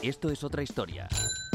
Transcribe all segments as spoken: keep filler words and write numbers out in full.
Esto es otra historia.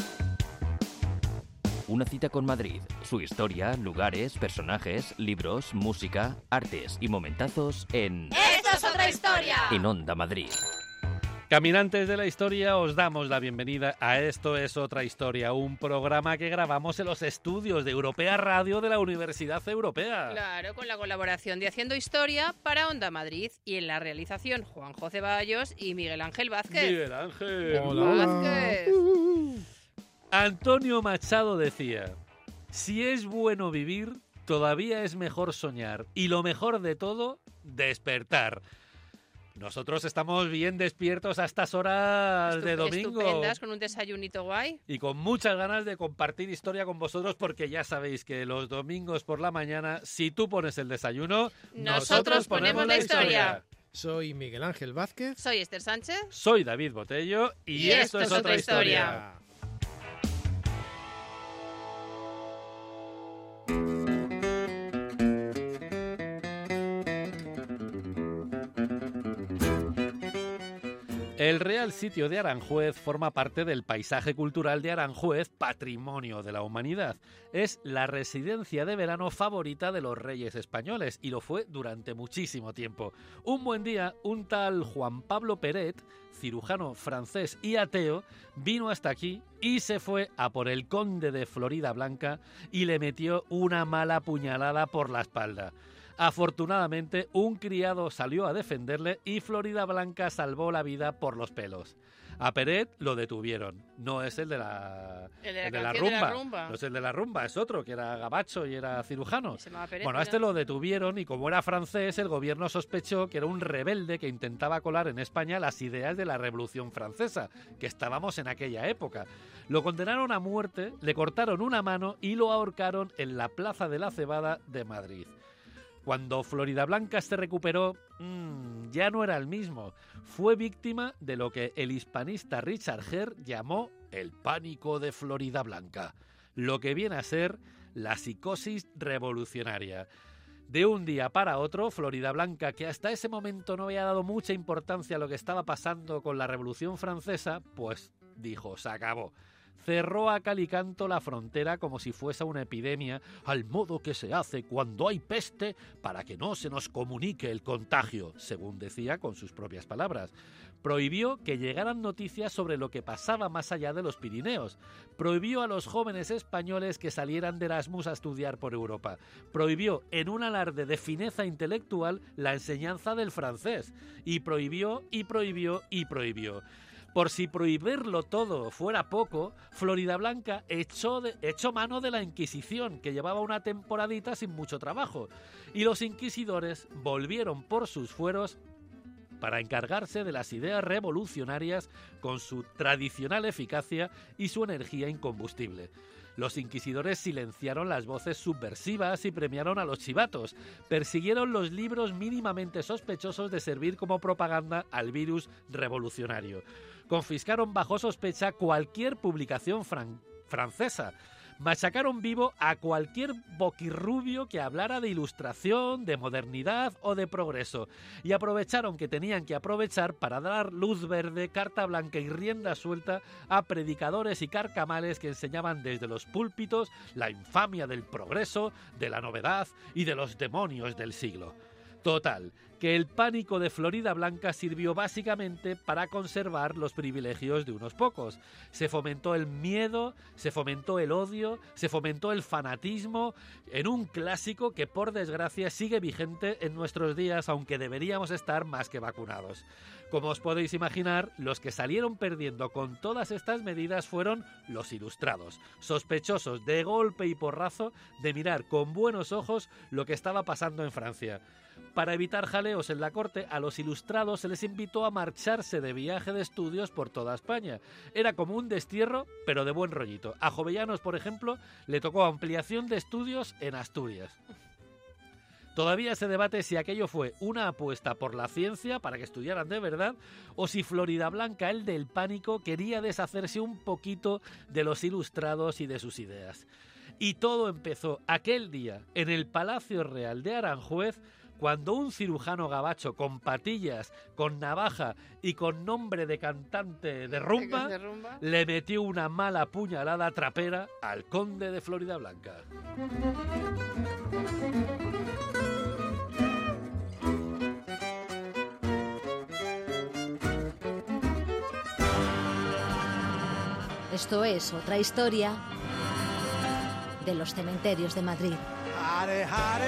Una cita con Madrid, su historia, lugares, personajes, libros, música, artes y momentazos en... ¡Esto es otra historia! En Onda Madrid. Caminantes de la historia, os damos la bienvenida a Esto es otra historia, un programa que grabamos en los estudios de Europea Radio de la Universidad Europea. Claro, con la colaboración de Haciendo Historia para Onda Madrid y en la realización Juanjo Ceballos y Miguel Ángel Vázquez. Miguel Ángel. Hola. Vázquez. Antonio Machado decía, si es bueno vivir, todavía es mejor soñar y lo mejor de todo, despertar. Nosotros estamos bien despiertos a estas horas Estup- de domingo. Estupendas, con un desayunito guay. Y con muchas ganas de compartir historia con vosotros porque ya sabéis que los domingos por la mañana, si tú pones el desayuno, Nosotros ponemos la historia. Soy Miguel Ángel Vázquez. Soy Esther Sánchez. Soy David Botello y, Y esto, es otra historia. historia. El Real Sitio de Aranjuez forma parte del paisaje cultural de Aranjuez, patrimonio de la humanidad. Es la residencia de verano favorita de los reyes españoles y lo fue durante muchísimo tiempo. Un buen día, un tal Juan Pablo Peret, cirujano francés y ateo, vino hasta aquí y se fue a por el conde de Floridablanca y le metió una mala puñalada por la espalda. Afortunadamente, un criado salió a defenderle y Floridablanca salvó la vida por los pelos. A Peret lo detuvieron. No es el de la, El de la el de la canción de rumba. la rumba. No es el de la rumba, es otro, que era gabacho y era cirujano. Se llamaba Peret, Bueno, a mira. este lo detuvieron y como era francés, el gobierno sospechó que era un rebelde que intentaba colar en España las ideas de la Revolución Francesa, que estábamos en aquella época. Lo condenaron a muerte, le cortaron una mano y lo ahorcaron en la Plaza de la Cebada de Madrid. Cuando Floridablanca se recuperó, mmm, ya no era el mismo. Fue víctima de lo que el hispanista Richard Hare llamó el pánico de Floridablanca, lo que viene a ser la psicosis revolucionaria. De un día para otro, Floridablanca, que hasta ese momento no había dado mucha importancia a lo que estaba pasando con la Revolución Francesa, pues dijo, se acabó. Cerró a cal y canto la frontera como si fuese una epidemia, al modo que se hace cuando hay peste para que no se nos comunique el contagio, según decía con sus propias palabras. Prohibió que llegaran noticias sobre lo que pasaba más allá de los Pirineos. Prohibió a los jóvenes españoles que salieran de Erasmus a estudiar por Europa. Prohibió, en un alarde de fineza intelectual, la enseñanza del francés. Y prohibió, y prohibió, y prohibió. Por si prohibirlo todo fuera poco, Floridablanca echó, de, echó mano de la Inquisición, que llevaba una temporadita sin mucho trabajo, y los inquisidores volvieron por sus fueros para encargarse de las ideas revolucionarias con su tradicional eficacia y su energía incombustible. Los inquisidores silenciaron las voces subversivas y premiaron a los chivatos. Persiguieron los libros mínimamente sospechosos de servir como propaganda al virus revolucionario. Confiscaron bajo sospecha cualquier publicación fran- francesa. Machacaron vivo a cualquier boquirrubio que hablara de ilustración, de modernidad o de progreso, y aprovecharon que tenían que aprovechar para dar luz verde, carta blanca y rienda suelta a predicadores y carcamales que enseñaban desde los púlpitos la infamia del progreso, de la novedad y de los demonios del siglo. Total, que el pánico de Floridablanca sirvió básicamente para conservar los privilegios de unos pocos. Se fomentó el miedo, se fomentó el odio, se fomentó el fanatismo en un clásico que por desgracia sigue vigente en nuestros días, aunque deberíamos estar más que vacunados. Como os podéis imaginar, los que salieron perdiendo con todas estas medidas fueron los ilustrados, sospechosos de golpe y porrazo de mirar con buenos ojos lo que estaba pasando en Francia. Para evitar jaleos en la corte, a los ilustrados se les invitó a marcharse de viaje de estudios por toda España. Era como un destierro, pero de buen rollito. A Jovellanos, por ejemplo, le tocó ampliación de estudios en Asturias. Todavía se debate si aquello fue una apuesta por la ciencia para que estudiaran de verdad o si Floridablanca, el del pánico, quería deshacerse un poquito de los ilustrados y de sus ideas. Y todo empezó aquel día en el Palacio Real de Aranjuez cuando un cirujano gabacho con patillas, con navaja y con nombre de cantante de rumba, ¿De rumba? le metió una mala puñalada trapera al conde de Florida Blanca. Esto es otra historia de los cementerios de Madrid. Jare,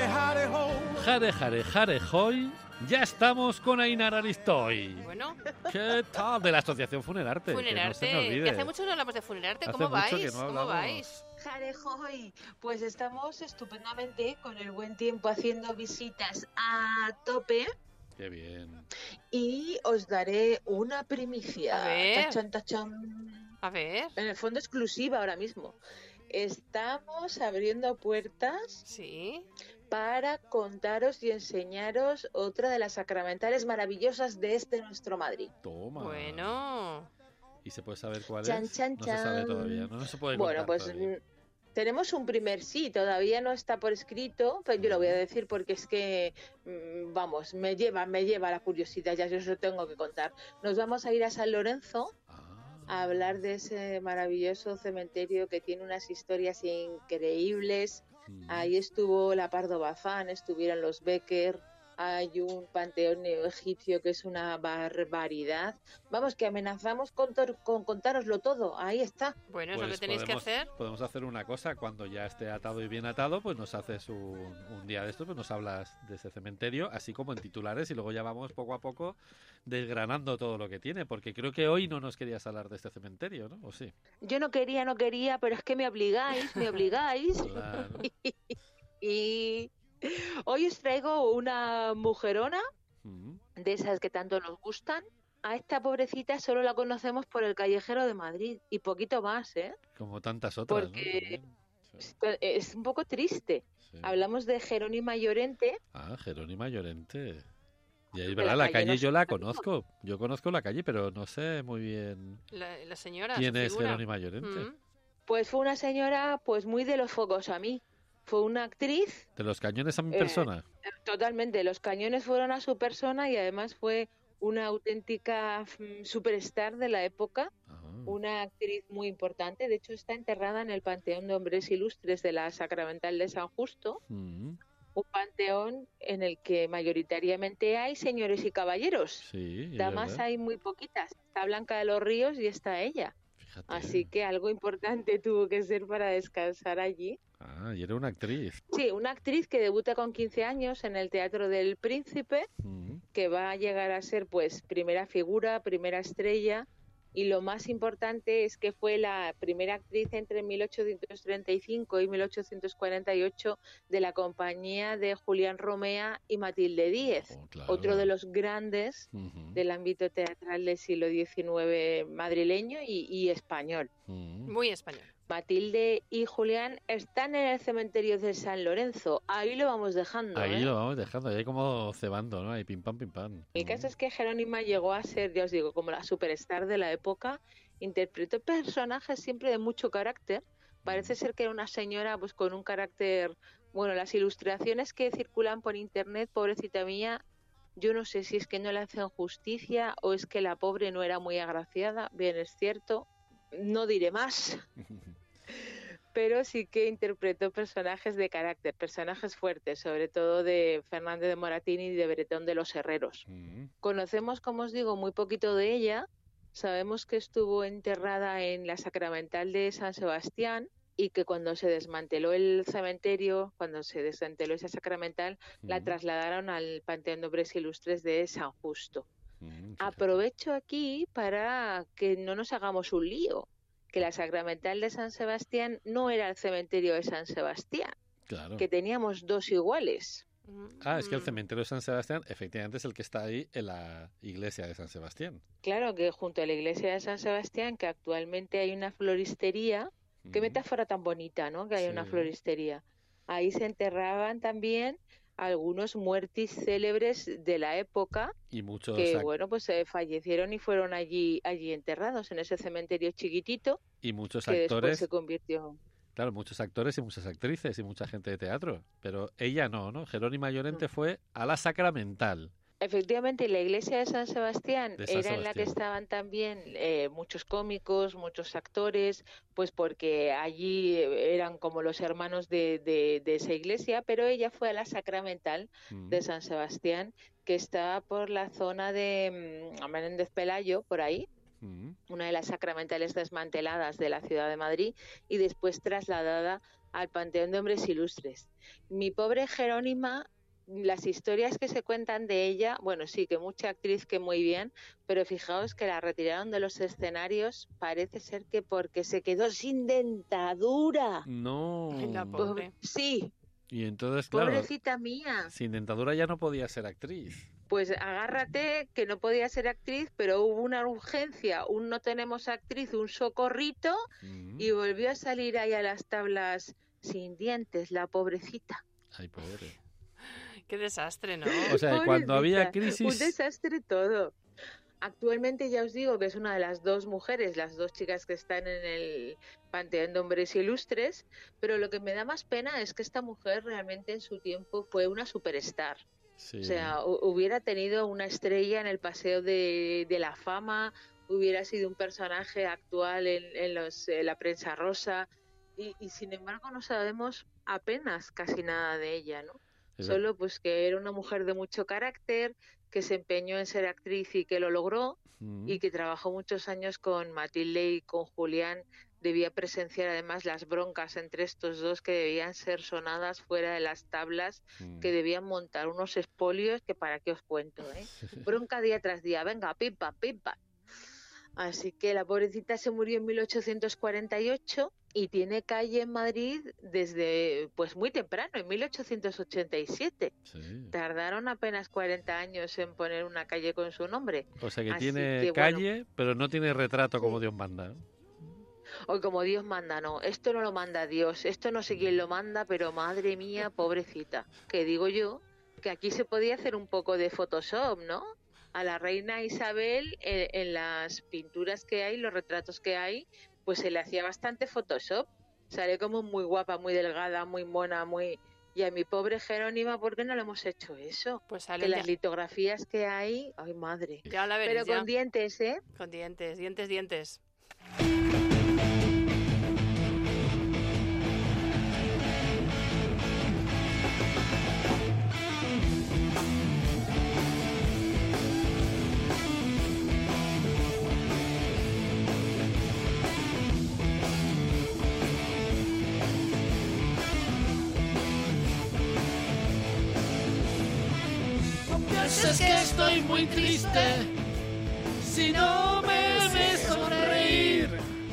jare, jare, hoy. Ya estamos con Ainara Aristoy. Bueno. ¿Qué tal? De la Asociación Funerarte. Funerarte. Que no se me olvide. Que hace mucho no hablamos de Funerarte. Hace ¿Cómo mucho vais? que no ¿Cómo hablamos. vais? Jarejoy, pues estamos estupendamente con el buen tiempo haciendo visitas a tope. Qué bien. Y os daré una primicia. A ver. Tachón, tachón. A ver. En el fondo exclusiva ahora mismo. Estamos abriendo puertas Sí. para contaros y enseñaros otra de las sacramentales maravillosas de este nuestro Madrid. Toma. Bueno. ¿Y se puede saber cuál Chan, es? chan, No se sabe chan. todavía, no, no se puede Bueno, contar pues todavía. mm, tenemos un primer sí, todavía no está por escrito, pero yo lo voy a decir porque es que, mm, vamos, me lleva, me lleva la curiosidad, ya yo os lo tengo que contar. Nos vamos a ir a San Lorenzo a hablar de ese maravilloso cementerio que tiene unas historias increíbles. Mm. Ahí estuvo la Pardo Bazán, estuvieron los Becker, hay un panteón neoegipcio que es una barbaridad. Vamos, que amenazamos con, tor- con contároslo todo, ahí está. Bueno, es lo Pues que tenéis podemos, que hacer. Podemos hacer una cosa, cuando ya esté atado y bien atado, pues nos haces un, un día de estos, pues nos hablas de ese cementerio, así como en titulares, y luego ya vamos poco a poco desgranando todo lo que tiene, porque creo que hoy no nos querías hablar de este cementerio, ¿no? ¿O sí? Yo no quería, no quería, pero es que me obligáis, me obligáis. Claro. Y hoy os traigo una mujerona Mm. de esas que tanto nos gustan. A esta pobrecita solo la conocemos por el Callejero de Madrid y poquito más, ¿eh? Como tantas otras, Porque- ¿no? También. Sí, Es un poco triste. sí. Hablamos de Jerónima Llorente. Ah, Jerónima Llorente. Y ahí, De ¿verdad? la La calle calle no yo la sé. conozco. Yo conozco la calle, pero no sé muy bien La, la señora. quién su es figura. Jerónima Llorente. Mm. Pues fue una señora pues muy de los focos a mí. Fue una actriz, De los cañones a mi Eh, persona. totalmente, los cañones fueron a su persona y además fue una auténtica mm, superstar de la época, Ah, una actriz muy importante. De hecho, está enterrada en el Panteón de Hombres Ilustres de la Sacramental de San Justo, mm, un panteón en el que mayoritariamente hay señores y caballeros. sí, es Damas verdad. hay muy poquitas. Está Blanca de los Ríos y está ella. Fíjate. Así que algo importante tuvo que ser para descansar allí. Ah, y era una actriz. Sí, una actriz que debuta con quince años en el Teatro del Príncipe, Mm, que va a llegar a ser pues primera figura, primera estrella, y lo más importante es que fue la primera actriz entre mil ochocientos treinta y cinco y mil ochocientos cuarenta y ocho de la compañía de Julián Romea y Matilde Díez, oh, claro. otro de los grandes Ujú, del ámbito teatral del siglo diecinueve madrileño y, y español. mm. Muy español. Matilde y Julián están en el cementerio de San Lorenzo. Ahí lo vamos dejando. Ahí ¿eh? lo vamos dejando, ahí como cebando, ¿no? Ahí pim pam, pim pam. El caso es que Jerónima llegó a ser, ya os digo, como la superstar de la época. Interpretó personajes siempre de mucho carácter. Parece ser que era una señora pues con un carácter... Bueno, las ilustraciones que circulan por internet, pobrecita mía, yo no sé si es que no le hacen justicia o es que la pobre no era muy agraciada. Bien, es cierto. No diré más. Pero sí que interpretó personajes de carácter, personajes fuertes, sobre todo de Fernández de Moratín y de Bretón de los Herreros. Mm, Conocemos, como os digo, muy poquito de ella. Sabemos que estuvo enterrada en la Sacramental de San Sebastián y que cuando se desmanteló el cementerio, cuando se desmanteló esa Sacramental, la mm, trasladaron al Panteón de Hombres Ilustres de San Justo. mm, fíjate. Aprovecho aquí para que no nos hagamos un lío, que la Sacramental de San Sebastián no era el cementerio de San Sebastián, Claro. que teníamos dos iguales. Ah, es que el Mm. cementerio de San Sebastián efectivamente es el que está ahí en la iglesia de San Sebastián. Claro que junto a la iglesia de San Sebastián, que actualmente hay una floristería, qué Mm, metáfora tan bonita, ¿no? Que hay una Sí. floristería. Ahí se enterraban también algunos muertis célebres de la época Y muchos que, ac- bueno, pues eh, fallecieron y fueron allí allí enterrados en ese cementerio chiquitito y muchos que después actores se convirtió. Claro, muchos actores y muchas actrices y mucha gente de teatro, pero ella no, ¿no? Jerónima Llorente fue a la Sacramental. Efectivamente, la iglesia de San Sebastián De San era en la que Sebastián. estaban también eh, muchos cómicos, muchos actores, pues porque allí eh, eran como los hermanos de, de, de esa iglesia, pero ella fue a la Sacramental Mm. de San Sebastián, que está por la zona de mm, Menéndez Pelayo, por ahí, Mm. una de las sacramentales desmanteladas de la ciudad de Madrid y después trasladada al Panteón de Hombres Ilustres. Mi pobre Jerónima, las historias que se cuentan de ella, bueno, sí, que mucha actriz, que muy bien, pero fijaos que la retiraron de los escenarios, parece ser que porque se quedó sin dentadura. No. Ay, la Pobre- pobre. Sí, Y entonces, claro, pobrecita mía. sin dentadura ya no podía ser actriz. Pues agárrate, que no podía ser actriz, pero hubo una urgencia, un no tenemos actriz, un socorrito, Mm. y volvió a salir ahí a las tablas sin dientes, la pobrecita. Ay, pobre. Qué desastre, ¿no? O sea, y cuando había Pobrecita, un crisis... desastre todo. Actualmente ya os digo que es una de las dos mujeres, las dos chicas que están en el Panteón de Hombres Ilustres, pero lo que me da más pena es que esta mujer realmente en su tiempo fue una superstar. Sí. O sea, hu- hubiera tenido una estrella en el Paseo de, de la Fama, hubiera sido un personaje actual en, en los, en la prensa rosa, y, y sin embargo no sabemos apenas casi nada de ella, ¿no? Es ver- Solo pues que era una mujer de mucho carácter, que se empeñó en ser actriz y que lo logró, Mm. y que trabajó muchos años con Matilde y con Julián. Debía presenciar además las broncas entre estos dos, que debían ser sonadas fuera de las tablas, Mm. que debían montar unos espolios que para qué os cuento, ¿eh? Bronca día tras día, venga, pipa, pipa. Así que la pobrecita se murió en mil ochocientos cuarenta y ocho y tiene calle en Madrid desde pues muy temprano, en mil ochocientos ochenta y siete. Sí. Tardaron apenas cuarenta años en poner una calle con su nombre. O sea que Así tiene que, bueno. calle, pero no tiene retrato como Sí. Dios manda, ¿no? Hoy como Dios manda, no, esto no lo manda Dios, esto no sé quién lo manda, pero madre mía, pobrecita, que digo yo que aquí se podía hacer un poco de Photoshop, ¿no? A la reina Isabel, eh, en las pinturas que hay, los retratos que hay, pues se le hacía bastante Photoshop, sale como muy guapa, muy delgada, muy mona, muy... Y a mi pobre Jerónima, ¿por qué no le hemos hecho eso? Pues Que sale las ya, litografías que hay, ay madre, ya la veréis, pero con ya. dientes, ¿eh? Con dientes, dientes, dientes. Es que estoy muy triste si no me ves sonreír.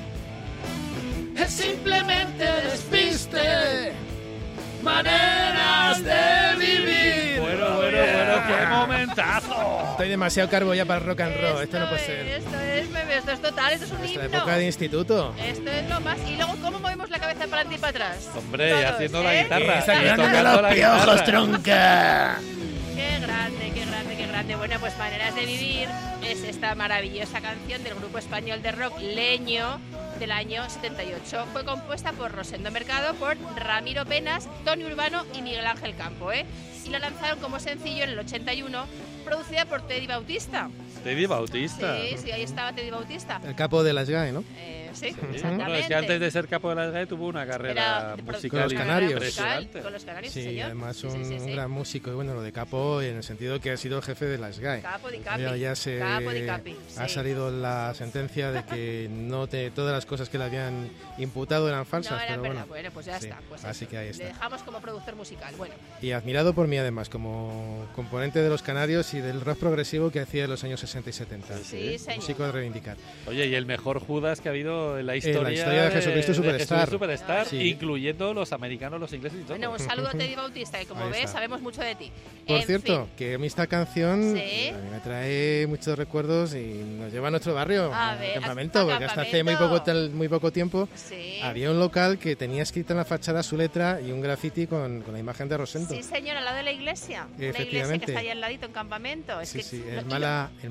Es simplemente despiste, maneras de vivir. Bueno, bueno, bueno, qué momentazo. Estoy demasiado carbo ya para el rock and roll. Esto no puede es, ser. Esto es, bebé, esto es total, esto es un Nuestra himno. época de instituto. Esto es lo más. Y luego, ¿cómo movemos la cabeza para adelante y para atrás? Hombre, y Todos, haciendo la ¿eh? guitarra. Sacando y tocando los la piojos, guitarra. tronca. Qué grande, qué grande, qué grande. Bueno, pues Maneras de Vivir es esta maravillosa canción del grupo español de rock Leño del año setenta y ocho. Fue compuesta por Rosendo Mercado, por Ramiro Penas, Tony Urbano y Miguel Ángel Campo, ¿eh? Y la lanzaron como sencillo en el ochenta y uno, producida por Teddy Bautista. Teddy Bautista. Sí, sí, ahí estaba Teddy Bautista. El capo de las G A E, ¿no? Eh, sí, Sí. exactamente. Bueno, es que antes de ser capo de la S G A E tuvo una carrera Era de- musical Con los una Canarios. carrera musical impresionante. Con los Canarios, Sí, señor. además Sí, un, sí, sí, sí. un gran músico. Y bueno, lo de capo en el sentido que ha sido jefe de las G A E. Capo di capi. Ya, ya se Capo di capi, ha sí. salido la sentencia de que no te, todas las cosas que le habían imputado eran falsas, No, era pero verdad. bueno. Bueno, pues ya sí, está. Pues así eso. que ahí Le está. dejamos como productor musical. Bueno, Y admirado por mí además, como componente de los Canarios y del rock progresivo que hacía en los años sesenta y setenta. sí, señor. Músico de reivindicar. Oye, y el mejor Judas que ha habido en la historia, historia de Jesucristo Superstar. Jesucristo Superstar, Sí. incluyendo los americanos, los ingleses y todo. Bueno, un saludo a Teddy Bautista, que como Ahí ves, está. sabemos mucho de ti. Por En cierto, fin. que a mí esta canción Sí. a mí me trae muchos recuerdos y nos lleva a nuestro barrio, A al ver, campamento, al porque hasta hace muy campamento. poco, tal- muy poco tiempo Sí. había un local que tenía escrita en la fachada su letra y un graffiti con, con la imagen de Rosendo. Sí, señor, al lado de la iglesia. Una iglesia que Efectivamente. está ahí al ladito en campamento. Es Sí, que sí, lo- el y mala, el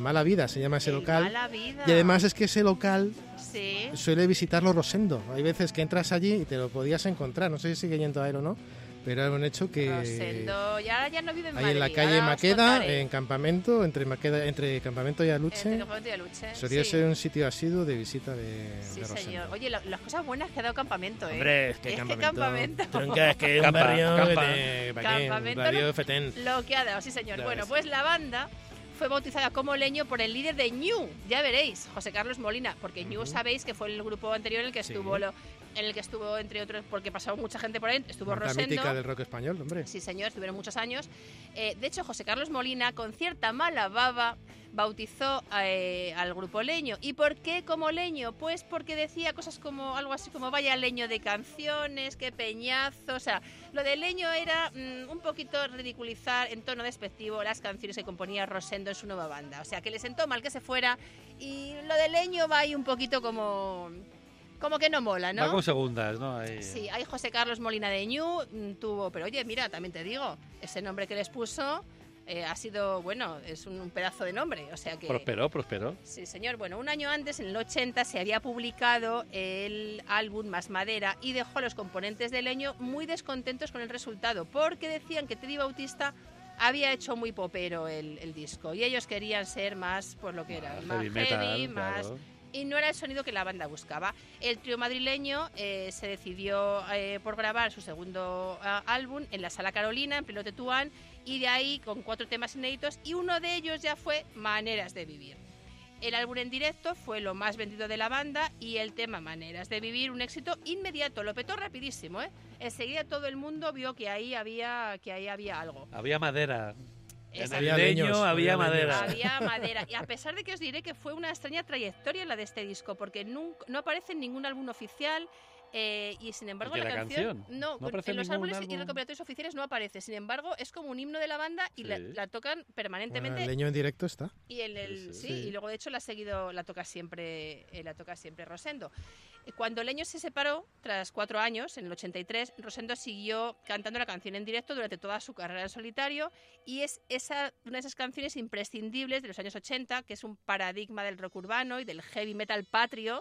Mala Vida se llama ese El local. Mala Vida. Y además es que ese local Sí. suele visitarlo Rosendo. Hay veces que entras allí y te lo podías encontrar. No sé si sigue yendo a él o no, pero era un hecho que... Rosendo, y ahora ya no vive en Ahí Madrid. en la calle ahora os Maqueda, contaré. en Campamento, entre Maqueda, entre Campamento y Aluche, Entre Campamento y Aluche, solía sí. ser un sitio asiduo de visita de, Sí, de Rosendo. señor. Oye, lo- las cosas buenas que ha dado Campamento, ¿eh? Hombre, es que Es que Campamento... Campamento. Tronca, es que es un Campa, barrio campa. de... ¿para qué? Campamento Un barrio lo- fetén. Lo que ha dado, sí, señor. Ya Bueno, ves. pues la banda fue bautizada como Leño por el líder de Ñu, ya veréis, José Carlos Molina, porque Ñu Ujú. sabéis que fue el grupo anterior en el que Sí. estuvo lo- en el que estuvo entre otros, porque pasó mucha gente por ahí, estuvo La Rosendo. mítica del rock español, hombre. Sí, señor, estuvieron muchos años. Eh, de hecho, José Carlos Molina, con cierta mala baba, bautizó eh, al grupo Leño. ¿Y por qué como Leño? Pues porque decía cosas como algo así como vaya leño de canciones, qué peñazo. O sea, lo de Leño era mm, un poquito ridiculizar en tono despectivo las canciones que componía Rosendo en su nueva banda. O sea, que le sentó mal que se fuera y lo de Leño va ahí un poquito como... Como que no mola, ¿no? Va con segundas, ¿no? Ahí. Sí, hay José Carlos Molina de Ñu, mm, tuvo, pero oye, mira, también te digo, ese nombre que les puso eh, ha sido, bueno, es un, un pedazo de nombre, o sea que... Prosperó, prosperó. Sí, señor. Bueno, un año antes, en el ochenta, se había publicado el álbum Más Madera y dejó a los componentes de Leño muy descontentos con el resultado, porque decían que Teddy Bautista había hecho muy popero el, el disco y ellos querían ser más, por lo que era, más Heavy metal, heavy, más... claro. Y no era el sonido que la banda buscaba. El trío madrileño eh, se decidió eh, por grabar su segundo uh, álbum en la Sala Carolina, en pleno Tetuán, y de ahí con cuatro temas inéditos, y uno de ellos ya fue Maneras de Vivir. El álbum en directo fue lo más vendido de la banda y el tema Maneras de Vivir, un éxito inmediato, lo petó rapidísimo, ¿eh? Enseguida todo el mundo vio que ahí había, que ahí había algo. Había madera. En el Exacto. Había leño leños, había había madera. Había madera. Y a pesar de que os diré que fue una extraña trayectoria la de este disco, porque nunca, no aparece en ningún álbum oficial. Eh, y sin embargo ¿De la, la canción, canción? no, ¿No aparece en los ningún álbumes y álbum? recopilatorios oficiales no aparece. Sin embargo, es como un himno de la banda y Sí. la, la tocan permanentemente. Bueno, el Leño en directo está. Y el, el- Sí, sí, sí. y luego de hecho la ha seguido, la toca siempre, eh, la toca siempre Rosendo. Eh, Cuando Leño se separó, tras cuatro años, en el ochenta y tres, Rosendo siguió cantando la canción en directo durante toda su carrera en solitario y es esa, una de esas canciones imprescindibles de los años ochenta, que es un paradigma del rock urbano y del heavy metal patrio.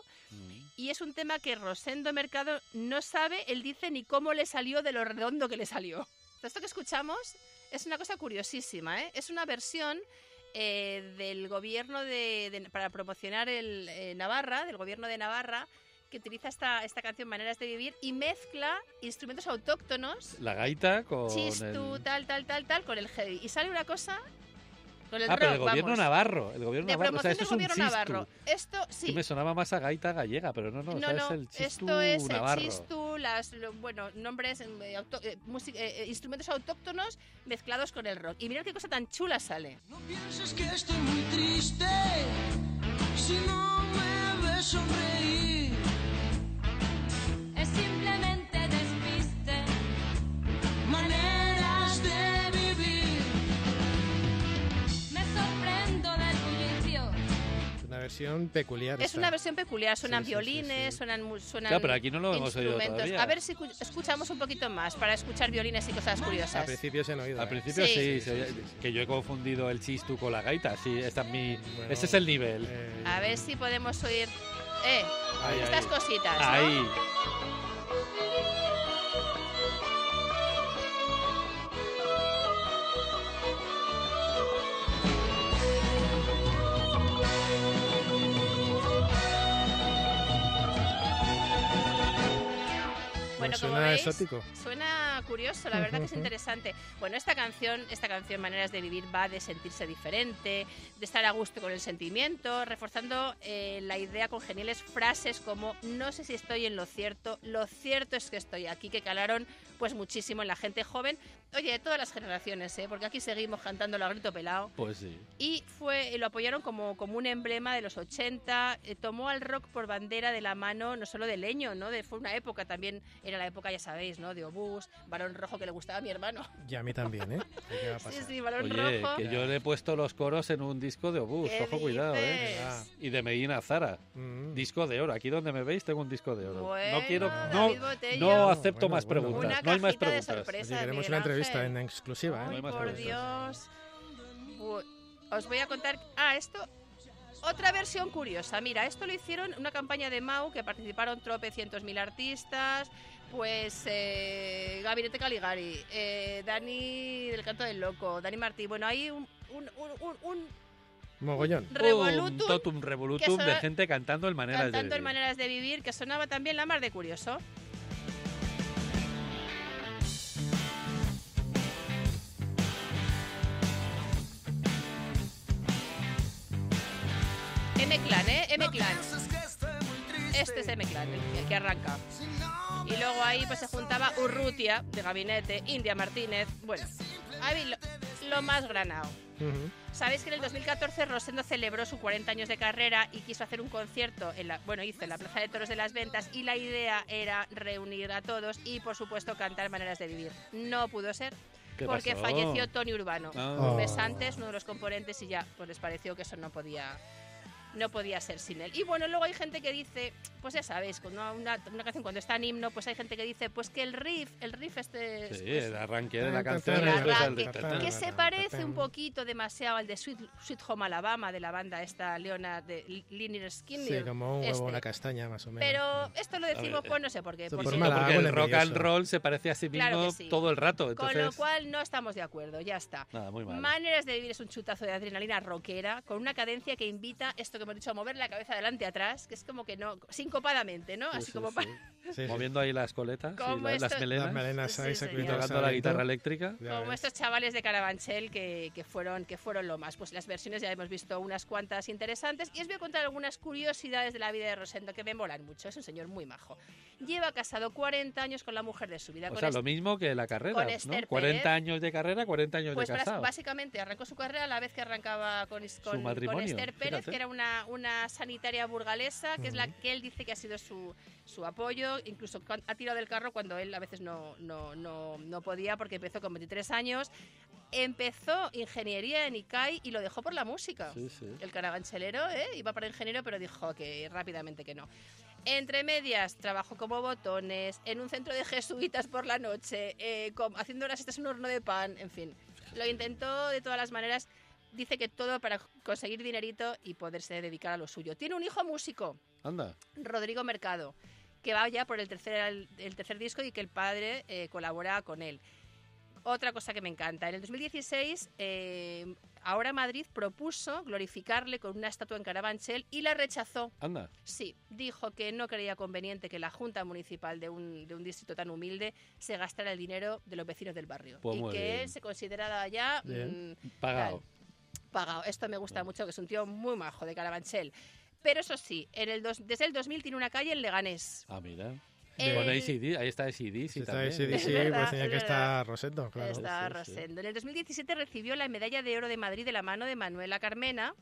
Y es un tema que Rosendo Mercado no sabe, él dice, ni cómo le salió de lo redondo que le salió. Esto que escuchamos es una cosa curiosísima, ¿eh? Es una versión eh, del gobierno de, de- para promocionar el eh, Navarra, del gobierno de Navarra, que utiliza esta, esta canción Maneras de Vivir y mezcla instrumentos autóctonos, La gaita con chistu, el... tal, tal, tal, tal, con el heavy. Y sale una cosa... Con el Ah, pero rock, el gobierno vamos. navarro. El gobierno De navarro. O sea, promoción eso del es un gobierno chistu. navarro. Esto sí. Que me sonaba más a gaita gallega, pero no, no, o No, sea, no, es el chistu esto es navarro. el chistu, las, lo- bueno, nombres, eh, auto- eh, música- eh, instrumentos autóctonos mezclados con el rock. Y mirad qué cosa tan chula sale. No pienses que estoy muy triste si no me ves sonreír. Es simplemente despiste. Maneras de vivir. Me sorprendo del bullicio. Es una versión peculiar. Es esta. una versión peculiar, suenan Sí, sí, sí, violines, sí. suenan, mu- suenan Claro, pero aquí no lo hemos oído instrumentos. todavía. A ver si cu- escuchamos un poquito más para escuchar violines y cosas Al curiosas. principio se han oído. Al ¿eh? principio Sí. sí, se oye- que yo he confundido el chistu con la gaita. Sí, esta es mi, Bueno, ese es el nivel. eh, A ver si podemos oír eh, Ahí, estas ahí. cositas, ¿no? Ahí. Bueno, Pues como suena veis, exótico. suena curioso, la verdad que es interesante. Bueno, esta canción, esta canción Maneras de Vivir va de sentirse diferente, de estar a gusto con el sentimiento, reforzando eh, la idea con geniales frases como no sé si estoy en lo cierto, lo cierto es que estoy aquí, que calaron pues muchísimo en la gente joven, oye, de todas las generaciones, ¿eh? Porque aquí seguimos cantando a grito pelado. Pues sí. Y fue, lo apoyaron como, como un emblema de los ochenta, eh, tomó al rock por bandera de la mano no solo de Leño, ¿no? De, fue una época también, era la época, ya sabéis, ¿no? De Obús, Barón Rojo, que le gustaba a mi hermano. Y a mí también, ¿eh? ¿Qué va a Sí, pasar? sí, Barón Oye, Rojo. que yo le he puesto los coros en un disco de Obús. ¿Qué Ojo, cuidado, ¿eh? dices? Ah. Y de Medina Zara. Mm. Disco de oro. Aquí donde me veis tengo un disco de oro. Bueno, no quiero, David no, Botello. no acepto Bueno, más bueno, preguntas. Una no hay más cajita de preguntas. sorpresa. Oye, queremos Miguel una entrevista Ángel. en exclusiva, No Ay, hay más por preguntas. Dios. Bu- os voy a contar... Ah, esto... Otra versión curiosa. Mira, esto lo hicieron una campaña de M A U que participaron tropecientos mil artistas, pues eh, Gabinete Caligari, eh, Dani del Canto del Loco, Dani Martí. Bueno, hay un... un, un, un, un Mogollón. revolutum, Un totum revolutum que de son- gente cantando en maneras cantando de en vivir. maneras de vivir, que sonaba también la mar de curioso. M-Clan, ¿eh? M-Clan. Este es M-Clan, el, el que arranca. Y luego ahí pues se juntaba Urrutia, de Gabinete, India Martínez. Bueno, ahí lo, lo más granado. Ujú. Sabéis que en el dos mil catorce Rosendo celebró sus cuarenta años de carrera y quiso hacer un concierto, en la, bueno, hizo en la Plaza de Toros de las Ventas, y la idea era reunir a todos y, por supuesto, cantar Maneras de Vivir. No pudo ser ¿Qué porque pasó? falleció Tony Urbano, Ah. un mes antes, uno de los componentes, y ya pues les pareció que eso no podía... no podía ser sin él. Y bueno, luego hay gente que dice, pues ya sabéis, cuando una, una canción cuando está en himno, pues hay gente que dice, pues que el riff, el riff este... Sí, pues, el arranque de la canción. el es pues, arranque, el de- que se parece un poquito demasiado al de Sweet, Sweet Home Alabama, de la banda esta leona de Lynyrd Skynyrd. Sí, como un huevo este. una castaña, más o menos. Pero esto lo decimos, A ver, pues no sé por qué. Eso porque- por Sí, mala porque hago el el rock and envidioso. roll se parece a sí mismo Claro que sí. todo el rato. Con Entonces, lo cual no estamos de acuerdo, ya está. nada, muy mal. Maneras de Vivir es un chutazo de adrenalina rockera con una cadencia que invita, esto que hemos dicho, a mover la cabeza adelante atrás, que es como que no, sincopadamente, ¿no? Sí, Así sí, como sí. para... Sí, sí. Moviendo ahí las coletas y Como la- las esto- melenas. Las melenas Sí, ahí sí, se señor. Y cuidan tocando la ese guitarra evento. eléctrica. Ya Como ves. estos chavales de Carabanchel que, que, fueron, que fueron lo más. Pues las versiones ya hemos visto unas cuantas interesantes. Y os voy a contar algunas curiosidades de la vida de Rosendo que me molan mucho. Es un señor muy majo. Lleva casado cuarenta años con la mujer de su vida. O con sea, Est- lo mismo que la carrera, con ¿no? Esther cuarenta Pérez. años de carrera, cuarenta años Pues de bas- casado. básicamente arrancó su carrera a la vez que arrancaba con, is- Su con, matrimonio, con Esther Pérez, fíjate. que era una, una sanitaria burgalesa, que es la Ujú. que él dice que ha sido su, su apoyo. Incluso cuan- ha tirado del carro cuando él a veces no, no, no, no podía, porque empezó con veintitrés años. Empezó ingeniería en I C A I y lo dejó por la música. Sí, sí. El carabanchelero, ¿eh? Iba para ingeniero, pero dijo que rápidamente que no. Entre medias, trabajó como botones, en un centro de jesuitas por la noche, eh, com- haciendo horas extras en un horno de pan, en fin. Lo intentó de todas las maneras. Dice que todo para conseguir dinerito y poderse dedicar a lo suyo. Tiene un hijo músico, Anda. Rodrigo Mercado, que va ya por el tercer, el tercer disco y que el padre eh, colabora con él. Otra cosa que me encanta, en el dos mil dieciséis, eh, Ahora Madrid propuso glorificarle con una estatua en Carabanchel y la rechazó. Anda. Sí, dijo que no creía conveniente que la Junta Municipal de un, de un distrito tan humilde se gastara el dinero de los vecinos del barrio. Pues y muy que bien. él se consideraba ya Bien. mm, Pagado. tal, pagado. Esto me gusta mucho, que es un tío muy majo de Carabanchel. Pero eso sí, en el dos, desde el dos mil tiene una calle en Leganés. Ah, mira. El- Con A C D, ahí está A C D, Si sí, está también. ese D C, Es verdad, pues tenía es que verdad. estar Rosendo, claro. Está Sí, sí, sí. Rosendo. En el dos mil diecisiete recibió la medalla de oro de Madrid de la mano de Manuela Carmena.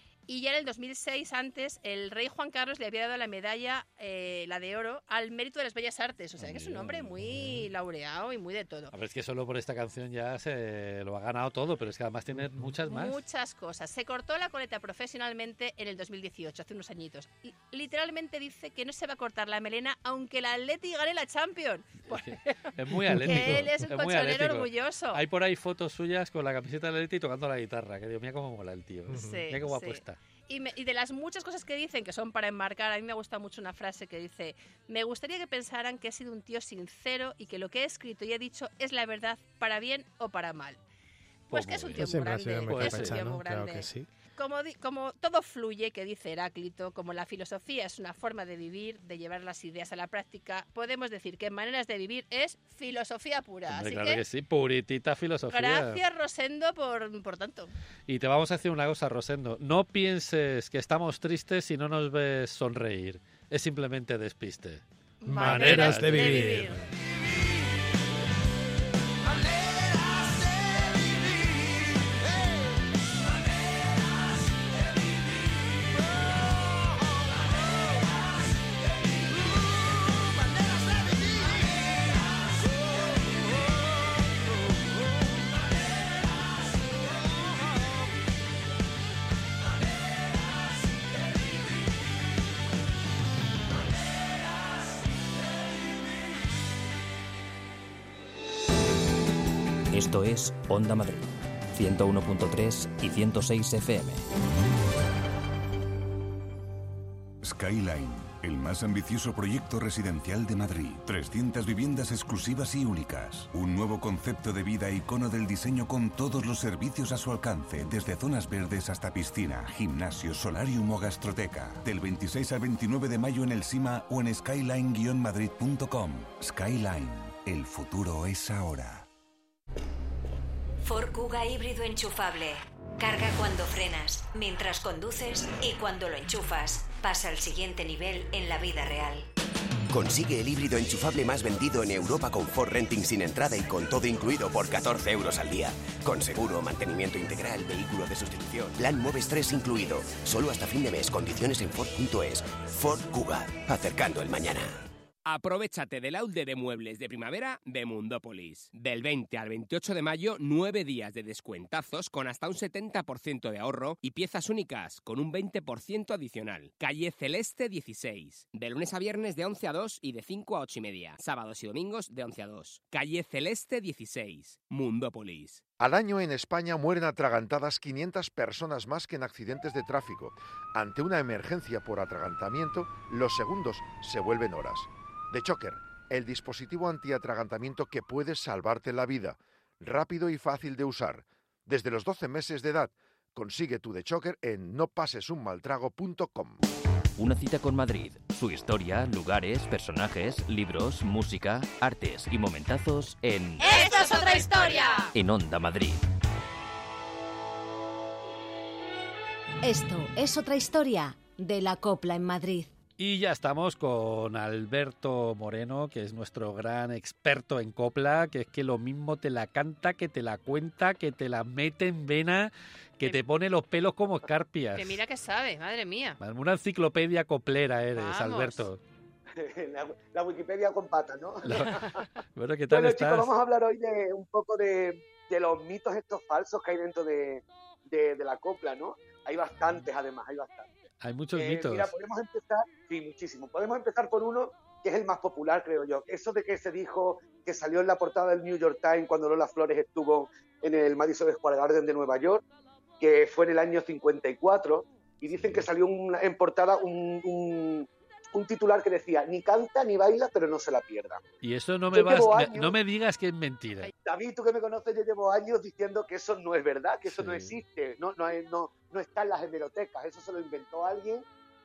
Y ya en el dos mil seis, antes, el rey Juan Carlos le había dado la medalla, eh, la de oro, al mérito de las bellas artes. O sea, que es un Amigo. hombre muy laureado y muy de todo. A ver, es que solo por esta canción ya se lo ha ganado todo, pero es que además tiene muchas más. Muchas cosas. Se cortó la coleta profesionalmente en el dos mil dieciocho, hace unos añitos. Y literalmente dice que no se va a cortar la melena aunque la Atleti gane la Champions. Pues, Es muy atlético. que él es un muy colchonero atlético. orgulloso. Hay por ahí fotos suyas con la camiseta de Leti tocando la guitarra. Que digo, mira cómo mola el tío. Sí, Mira qué guapo sí. está. Y, me- y de las muchas cosas que dicen que son para enmarcar, a mí me gusta mucho una frase que dice: me gustaría que pensaran que he sido un tío sincero y que lo que he escrito y he dicho es la verdad, para bien o para mal. Pues Pues que es muy un tío Pues muy siempre ha sido grande. muy Pues es un sí. tío campechano, muy claro grande. que sí. Como, di- como todo fluye, que dice Heráclito, como la filosofía es una forma de vivir, de llevar las ideas a la práctica, podemos decir que en Maneras de Vivir es filosofía pura. Hombre, Así claro que, que sí, puritita filosofía. gracias Rosendo por, por tanto. Y te vamos a decir una cosa, Rosendo. No pienses que estamos tristes si no nos ves sonreír. Es simplemente despiste. Maneras de vivir. Esto es Onda Madrid, ciento uno punto tres y ciento seis F M. Skyline, el más ambicioso proyecto residencial de Madrid. trescientas viviendas exclusivas y únicas. Un nuevo concepto de vida, icono del diseño con todos los servicios a su alcance, desde zonas verdes hasta piscina, gimnasio, solarium o gastroteca. Del veintiséis al veintinueve de mayo en el SIMA o en skyline guion madrid punto com. Skyline, el futuro es ahora. Ford Kuga híbrido enchufable. Carga cuando frenas, mientras conduces y cuando lo enchufas. Pasa al siguiente nivel en la vida real. Consigue el híbrido enchufable más vendido en Europa con Ford Renting sin entrada y con todo incluido por catorce euros al día. Con seguro, mantenimiento integral, vehículo de sustitución, plan Moves tres incluido. Solo hasta fin de mes. Condiciones en Ford punto es. Ford Kuga. Acercando el mañana. Aprovechate del outlet de muebles de primavera de Mundópolis. Del veinte al veintiocho de mayo, nueve días de descuentazos con hasta un setenta por ciento de ahorro y piezas únicas con un veinte por ciento adicional. Calle Celeste dieciséis. De lunes a viernes de once a dos y de cinco a ocho y media. Sábados y domingos de once a dos. Calle Celeste dieciséis. Mundópolis. Al año en España mueren atragantadas quinientas personas más que en accidentes de tráfico. Ante una emergencia por atragantamiento, los segundos se vuelven horas. The Choker, el dispositivo antiatragantamiento que puede salvarte la vida. Rápido y fácil de usar. Desde los doce meses de edad. Consigue tu The Choker en no pases un mal trago punto com. Una cita con Madrid. Su historia, lugares, personajes, libros, música, artes y momentazos en... ¡Esto es otra historia! En Onda Madrid. Esto es otra historia de la copla en Madrid. Y ya estamos con Alberto Moreno, que es nuestro gran experto en copla, que es que lo mismo te la canta, que te la cuenta, que te la mete en vena, que te pone los pelos como escarpias. Que mira que sabe, madre mía. Una enciclopedia coplera eres, Vamos. Alberto. La, la Wikipedia con patas, ¿no? La... Bueno, ¿qué tal bueno, estás? chicos, vamos a hablar hoy de un poco de, de los mitos estos falsos que hay dentro de, de, de la copla, ¿no? Hay bastantes, además, hay bastantes. Hay muchos Eh, mitos. Mira, podemos empezar, sí, muchísimo. Podemos empezar por uno que es el más popular, creo yo. Eso de que se dijo que salió en la portada del New York Times cuando Lola Flores estuvo en el Madison Square Garden de Nueva York, que fue en el año cincuenta y cuatro, y dicen que salió un- en portada un, un, un titular que decía: ni canta ni baila, pero no se la pierda. Y eso no me, Yo vas, llevo me- años- no me digas que es mentira. David, tú que me conoces, yo llevo años diciendo que eso no es verdad, que eso Sí. no existe, no, no, es- no, no está en las hemerotecas, eso se lo inventó alguien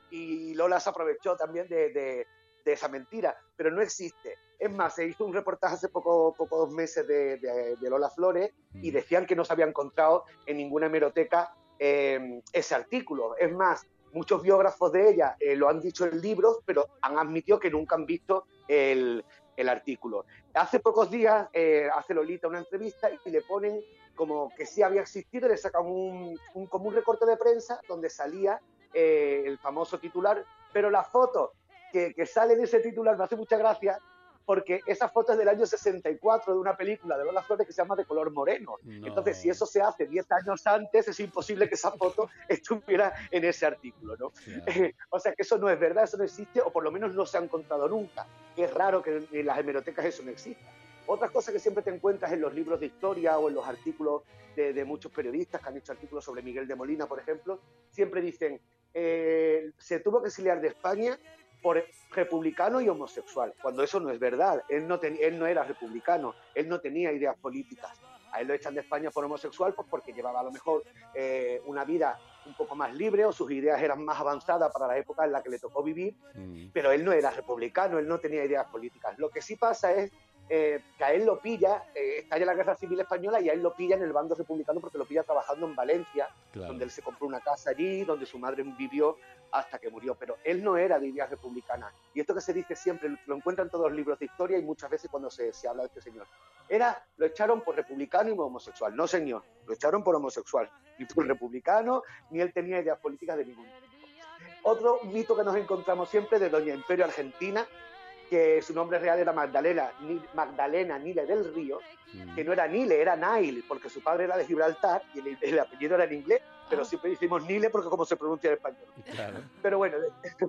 y Lola se aprovechó también de, de- de esa mentira, pero no existe. Es más, se hizo un reportaje hace poco, pocos meses de, de- de Lola Flores y decían que no se había encontrado en ninguna hemeroteca eh, ese artículo. Es más, muchos biógrafos de ella eh, lo han dicho en libros, pero han admitido que nunca han visto el, el artículo. Hace pocos días eh, hace Lolita una entrevista y le ponen como que sí había existido, le sacan un, un, como un recorte de prensa donde salía eh, el famoso titular, pero la foto que, que sale en ese titular me hace mucha gracia porque esa foto es del año sesenta y cuatro de una película de Lola Flores que se llama De color moreno. No. Entonces, si eso se hace diez años antes, es imposible que esa foto estuviera en ese artículo, ¿no? Claro. O sea, que eso no es verdad, eso no existe, o por lo menos no se ha encontrado nunca. Es raro que en las hemerotecas eso no exista. Otras cosas que siempre te encuentras en los libros de historia o en los artículos de, de muchos periodistas que han hecho artículos sobre Miguel de Molina, por ejemplo, siempre dicen, eh, se tuvo que exiliar de España por republicano y homosexual, cuando eso no es verdad. Él no, ten, él no era republicano, él no tenía ideas políticas. A él lo echan de España por homosexual pues porque llevaba a lo mejor eh, una vida un poco más libre o sus ideas eran más avanzadas para la época en la que le tocó vivir, Mm. pero él no era republicano, él no tenía ideas políticas. Lo que sí pasa es eh, que a él lo pilla, eh, estalla la Guerra Civil Española y a él lo pilla en el bando republicano porque lo pilla trabajando en Valencia, Claro. donde él se compró una casa allí, donde su madre vivió hasta que murió, pero él no era de ideas republicanas. Y esto que se dice siempre, lo encuentran en todos los libros de historia y muchas veces cuando se, se habla de este señor. Era, lo echaron por republicano y por homosexual. No, señor, lo echaron por homosexual, ni por republicano, ni él tenía ideas políticas de ningún tipo. Otro mito que nos encontramos siempre de Doña Imperio Argentina, que su nombre real era Magdalena, Ni- Magdalena Nile del Río, que no era Nile, era Nail, porque su padre era de Gibraltar y el, el apellido era en inglés, pero siempre decimos Nile porque como se pronuncia en español. Claro. Pero bueno,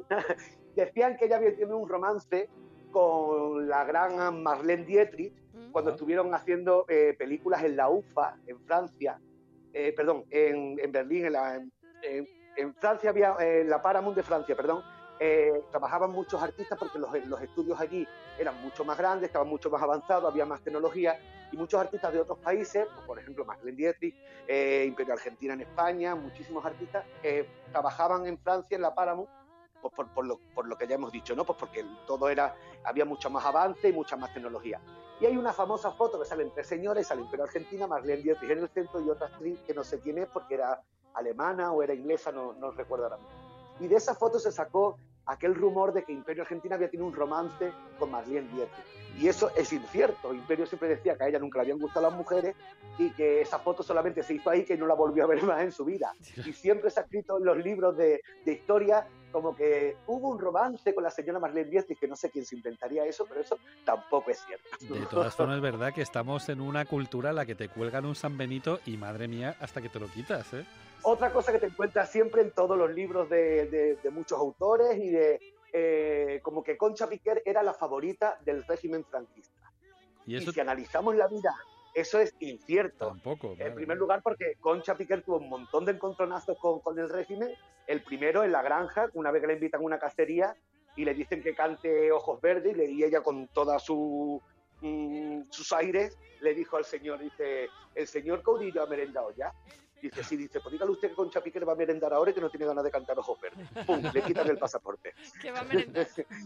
decían que ella había tenido un romance con la gran Marlene Dietrich cuando estuvieron haciendo eh, películas en la U F A, en Francia, eh, perdón, en, en Berlín, en, la, en, en Francia había, eh, la Paramount de Francia, perdón, eh, trabajaban muchos artistas porque los, los estudios allí eran mucho más grandes, estaban mucho más avanzados, había más tecnología, y muchos artistas de otros países, pues, por ejemplo, Marlene Dietrich, eh, Imperio Argentina en España, muchísimos artistas eh, trabajaban en Francia, en la Paramount, pues por, por, lo, por lo que ya hemos dicho, ¿no? Pues porque todo era, había mucho más avance y mucha más tecnología. Y hay una famosa foto que salen tres señores, sale Imperio Argentina, Marlene Dietrich en el centro y otra actriz que no sé quién es porque era alemana o era inglesa, no, no recuerdo ahora mismo. Y de esa foto se sacó aquel rumor de que Imperio Argentina había tenido un romance con Marlene Dietrich. Y eso es incierto. Imperio siempre decía que a ella nunca le habían gustado las mujeres y que esa foto solamente se hizo ahí, que no la volvió a ver más en su vida. Y siempre se ha escrito en los libros de, de historia como que hubo un romance con la señora Marlene Dietrich, que no sé quién se inventaría eso, pero eso tampoco es cierto. De todas formas, es verdad que estamos en una cultura en la que te cuelgan un San Benito y, madre mía, hasta que te lo quitas, ¿eh? Otra cosa que te encuentras siempre en todos los libros de, de, de muchos autores y de eh, como que Concha Piquer era la favorita del régimen franquista. Y, eso... y si analizamos la vida, eso es incierto. Tampoco. En primer lugar, porque Concha Piquer tuvo un montón de encontronazos con, con el régimen. El primero en la granja, una vez que le invitan a una cacería y le dicen que cante Ojos Verdes, y, le, y ella con toda su mmm, sus aires le dijo al señor, dice, el señor caudillo ha merendado ya. Dice, sí, dice, pues dígale usted que Concha Piquer va a merendar ahora y que no tiene ganas de cantar Ojos Verdes. ¡Pum! Le quitan el pasaporte. ¿Qué va a merendar?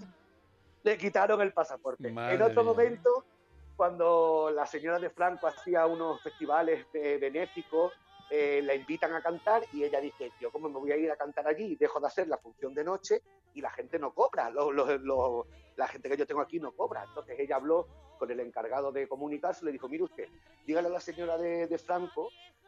Le quitaron el pasaporte. Madre en otro mía. momento, cuando la señora de Franco hacía unos festivales eh, benéficos, eh, la invitan a cantar y ella dice, yo como me voy a ir a cantar allí, dejo de hacer la función de noche y la gente no cobra, los, los, los, la gente que yo tengo aquí no cobra. Entonces ella habló con el encargado de comunicarse y le dijo, mire usted, dígale a la señora de, de Franco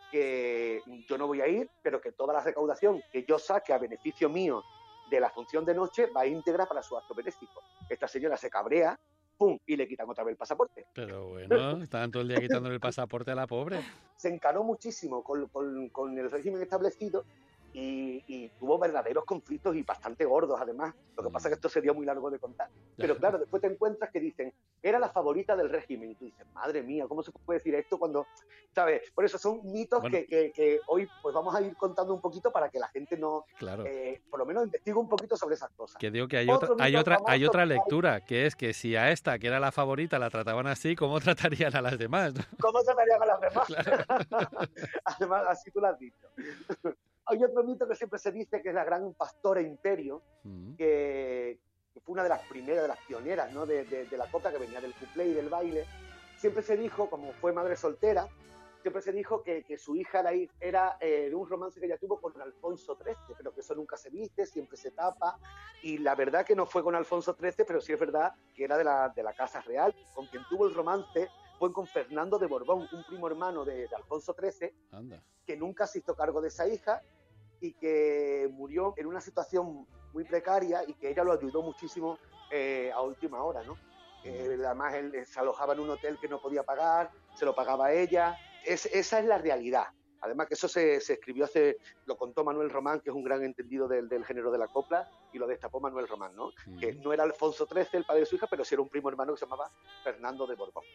que yo no voy a ir, pero que toda la recaudación que yo saque a beneficio mío de la función de noche va íntegra para su acto benéfico. Esta señora se cabrea, ¡pum!, y le quitan otra vez el pasaporte. Pero bueno, estaban todo el día quitándole el pasaporte a la pobre. Se encaró muchísimo con, con, con el régimen establecido y, y tuvo verdaderos conflictos y bastante gordos además. Lo que pasa es que esto sería muy largo de contar. Pero claro, después te encuentras que dicen, era la favorita del régimen. Y tú dices, madre mía, ¿cómo se puede decir esto cuando, sabes? Por eso son mitos bueno. que, que, que hoy pues vamos a ir contando un poquito para que la gente no, claro. eh, por lo menos investigue un poquito sobre esas cosas. Que digo que hay otra, hay otra, hay otra lectura, que es que si a esta, que era la favorita, la trataban así, ¿cómo tratarían a las demás? ¿Cómo tratarían a las demás? Claro. Además, así tú lo has dicho. Hay otro mito que siempre se dice que es la gran pastora Imperio, mm. que, que fue una de las primeras, de las pioneras, ¿no? de, de, de la copla, que venía del cuplé y del baile. Siempre se dijo, como fue madre soltera, siempre se dijo que, que su hija era, era eh, de un romance que ella tuvo con Alfonso trece, pero que eso nunca se viste, siempre se tapa. Y la verdad que no fue con Alfonso trece, pero sí es verdad que era de la, de la Casa Real. Con quien tuvo el romance fue con Fernando de Borbón, un primo hermano de, de Alfonso trece, Anda. que nunca se hizo cargo de esa hija y que murió en una situación muy precaria y que ella lo ayudó muchísimo eh, a última hora, ¿no? Eh, además, él se alojaba en un hotel que no podía pagar, se lo pagaba ella. Es, esa es la realidad. Además que eso se, se escribió hace, lo contó Manuel Román, que es un gran entendido del, del género de la copla, y lo destapó Manuel Román, ¿no? Mm. Que no era Alfonso trece el padre de su hija, pero sí era un primo hermano que se llamaba Fernando de Borbón.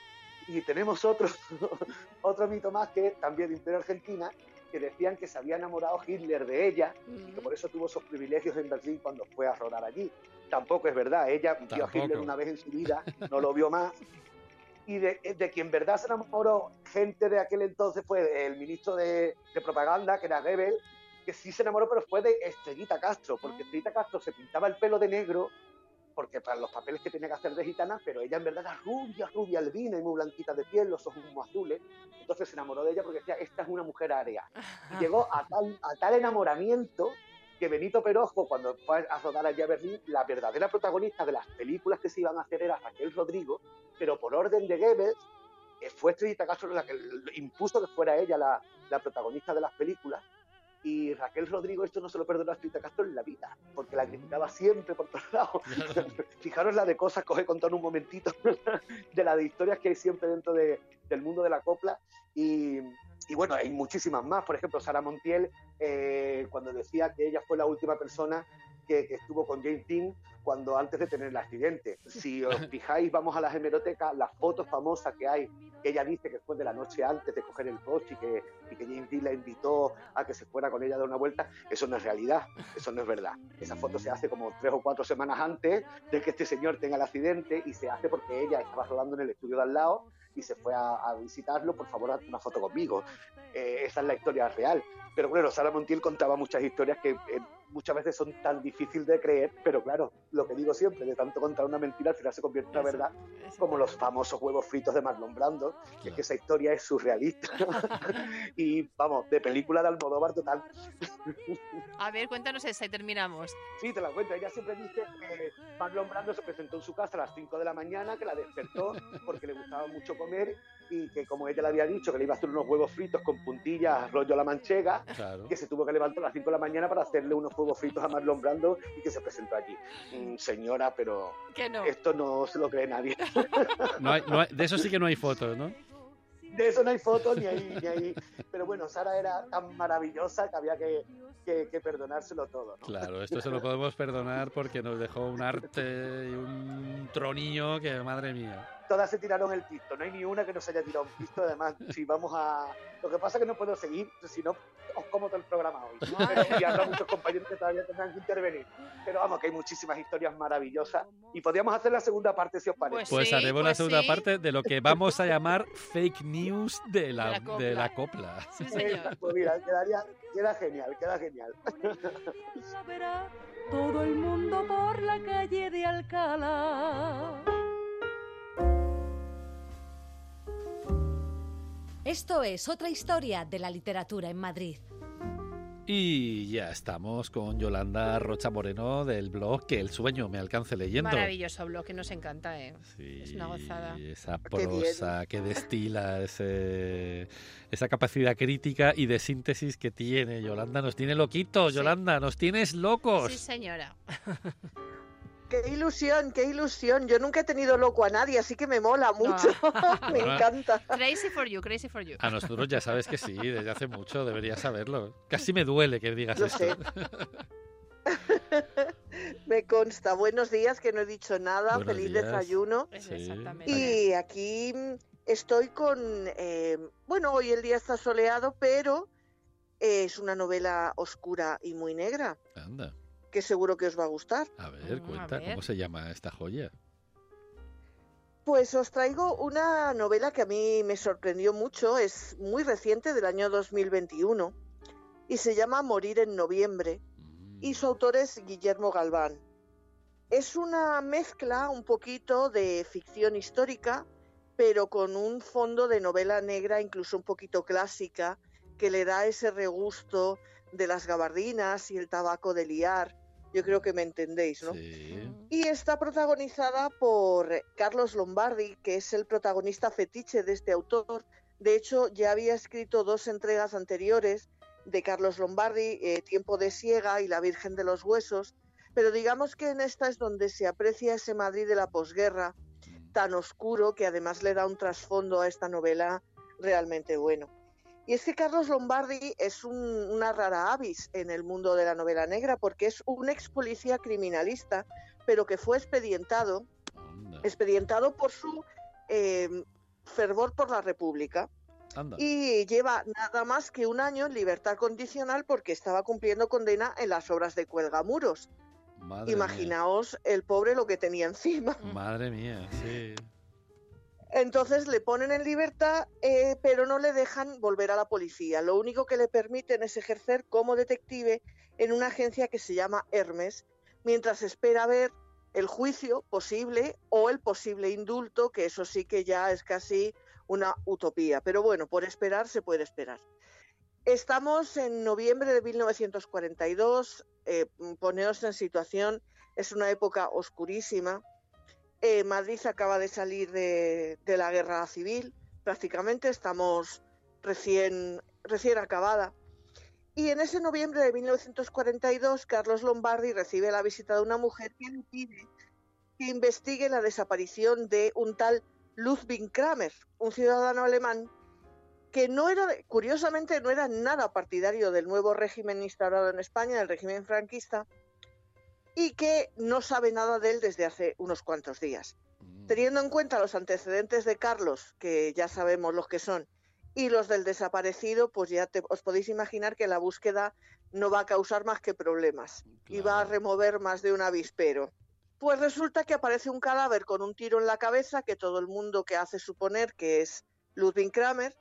Y tenemos otro, otro mito más, que también de Imperio Argentina, que decían que se había enamorado Hitler de ella mm. y que por eso tuvo esos privilegios en Berlín cuando fue a rodar allí. Tampoco es verdad, ella Tampoco. vio a Hitler una vez en su vida, no lo vio más. Y de, de quien en verdad se enamoró gente de aquel entonces fue el ministro de, de propaganda, que era Goebbels, que sí se enamoró, pero fue de Estrellita Castro, porque Estrellita Castro se pintaba el pelo de negro porque para los papeles que tenía que hacer de gitana, pero ella en verdad era rubia, rubia, albina y muy blanquita de piel, los ojos muy azules. Entonces se enamoró de ella porque decía, esta es una mujer área. Y llegó a tal, a tal enamoramiento que Benito Perojo, cuando fue a rodar allá a Berlín, la verdadera protagonista de las películas que se iban a hacer era Raquel Rodrigo, pero por orden de Goebbels, fue Estrellita Castro la que impuso que fuera ella la, la protagonista de las películas. Y Raquel Rodrigo esto no se lo perdonó a Estrellita Castro en la vida, porque la criticaba siempre por todos lados. Fijaros la de cosas que os he contado en un momentito, de la de historias que hay siempre dentro de, del mundo de la copla. Y, y bueno, hay muchísimas más. Por ejemplo, Sara Montiel, eh, cuando decía que ella fue la última persona que, que estuvo con James Dean cuando antes de tener el accidente. Si os fijáis, vamos a las hemerotecas, las fotos famosas que hay, que ella dice que fue de la noche antes de coger el coche y que, y que James Dean la invitó a que se fuera con ella a dar una vuelta, eso no es realidad, eso no es verdad. Esa foto se hace como tres o cuatro semanas antes de que este señor tenga el accidente y se hace porque ella estaba rodando en el estudio de al lado y se fue a, a visitarlo, por favor, haz una foto conmigo. Eh, esa es la historia real. Pero bueno, Sara Montiel contaba muchas historias que eh, muchas veces son tan difíciles de creer, pero claro, lo que digo siempre, de tanto contar una mentira, al final se convierte en una verdad, como los famosos huevos fritos de Marlon Brando, que es que esa historia es surrealista. Y vamos, de película de Almodóvar total. A ver, cuéntanos esa y terminamos. Sí, te la cuento. Ella siempre dice que Marlon Brando se presentó en su casa a las cinco de la mañana, que la despertó porque le gustaba mucho comer y que, como ella le había dicho, que le iba a hacer unos huevos fritos con puntillas rollo la manchega, claro, que se tuvo que levantar a las cinco de la mañana para hacerle unos huevos fritos a Marlon Brando y que se presentó allí. Mm, señora, pero no. Esto no se lo cree nadie. No hay, no hay, de eso sí que no hay fotos, ¿no? De eso no hay fotos ni ahí, ni ahí. Pero bueno, Sara era tan maravillosa que había que, que, que perdonárselo todo, ¿no? Claro, esto se lo podemos perdonar porque nos dejó un arte y un tronillo que, madre mía. Todas se tiraron el pisto, no hay ni una que no se haya tirado un pisto. Además, si vamos a... Lo que pasa es que no puedo seguir, si no, os como todo el programa hoy. Pero, y habrá muchos compañeros que todavía tendrán que intervenir. Pero vamos, que hay muchísimas historias maravillosas. Y podríamos hacer la segunda parte, si os parece. Pues, pues sí, haremos pues la segunda sí. parte de lo que vamos a llamar fake news de la, de la copla. De la copla. Sí, señor. Pues mira, quedaría, queda genial, queda genial. La verá todo el mundo por la calle de Alcalá. Esto es Otra historia de la literatura en Madrid. Y ya estamos con Yolanda Rocha Moreno del blog Que el sueño me alcance leyendo. Maravilloso blog, que nos encanta, ¿eh? Sí, es una gozada. Esa prosa que destila, ese, esa capacidad crítica y de síntesis que tiene Yolanda. Nos tiene loquitos, sí. Yolanda, nos tienes locos. Sí, señora. ¡Qué ilusión, qué ilusión! Yo nunca he tenido loco a nadie, así que me mola mucho. No. Me encanta. Crazy for you, crazy for you. A nosotros ya sabes que sí, desde hace mucho, deberías saberlo. Casi me duele que digas Lo esto. Sé. Me consta. Buenos días, que no he dicho nada. Buenos Feliz días. desayuno. Sí. Exactamente. Y aquí estoy con... Eh, bueno, hoy el día está soleado, pero es una novela oscura y muy negra. Anda. Que seguro que os va a gustar. A ver, cuenta, a ver. ¿cómo se llama esta joya? Pues os traigo una novela que a mí me sorprendió mucho, es muy reciente, del año dos mil veintiuno, y se llama Morir en noviembre, y su autor es Guillermo Galván. Es una mezcla un poquito de ficción histórica, pero con un fondo de novela negra, incluso un poquito clásica, que le da ese regusto de las gabardinas y el tabaco de liar. Yo creo que me entendéis, ¿no? Sí. Y está protagonizada por Carlos Lombardi, que es el protagonista fetiche de este autor. De hecho, ya había escrito dos entregas anteriores de Carlos Lombardi, eh, Tiempo de siega y La Virgen de los Huesos, pero digamos que en esta es donde se aprecia ese Madrid de la posguerra, tan oscuro, que además le da un trasfondo a esta novela realmente bueno. Y es que Carlos Lombardi es un, una rara avis en el mundo de la novela negra, porque es un ex policía criminalista, pero que fue expedientado, Anda. expedientado por su eh, fervor por la República. Anda. Y lleva nada más que un año en libertad condicional porque estaba cumpliendo condena en las obras de Cuelgamuros. Madre Imaginaos mía. El pobre lo que tenía encima. Madre mía, sí. Entonces le ponen en libertad, eh, pero no le dejan volver a la policía. Lo único que le permiten es ejercer como detective en una agencia que se llama Hermes, mientras espera ver el juicio posible o el posible indulto, que eso sí que ya es casi una utopía. Pero bueno, por esperar se puede esperar. Estamos en noviembre de mil novecientos cuarenta y dos, eh, poneos en situación, es una época oscurísima. Eh, Madrid acaba de salir de, de la guerra civil, prácticamente estamos recién, recién acabada. Y en ese noviembre de mil novecientos cuarenta y dos, Carlos Lombardi recibe la visita de una mujer que le pide que investigue la desaparición de un tal Ludwig Kramer, un ciudadano alemán que no era, curiosamente, no era nada partidario del nuevo régimen instaurado en España, el régimen franquista, y que no sabe nada de él desde hace unos cuantos días. Teniendo en cuenta los antecedentes de Carlos, que ya sabemos los que son, y los del desaparecido, pues ya te, os podéis imaginar que la búsqueda no va a causar más que problemas, claro, y va a remover más de un avispero. Pues resulta que aparece un cadáver con un tiro en la cabeza que todo el mundo que hace suponer que es Ludwig Kramer,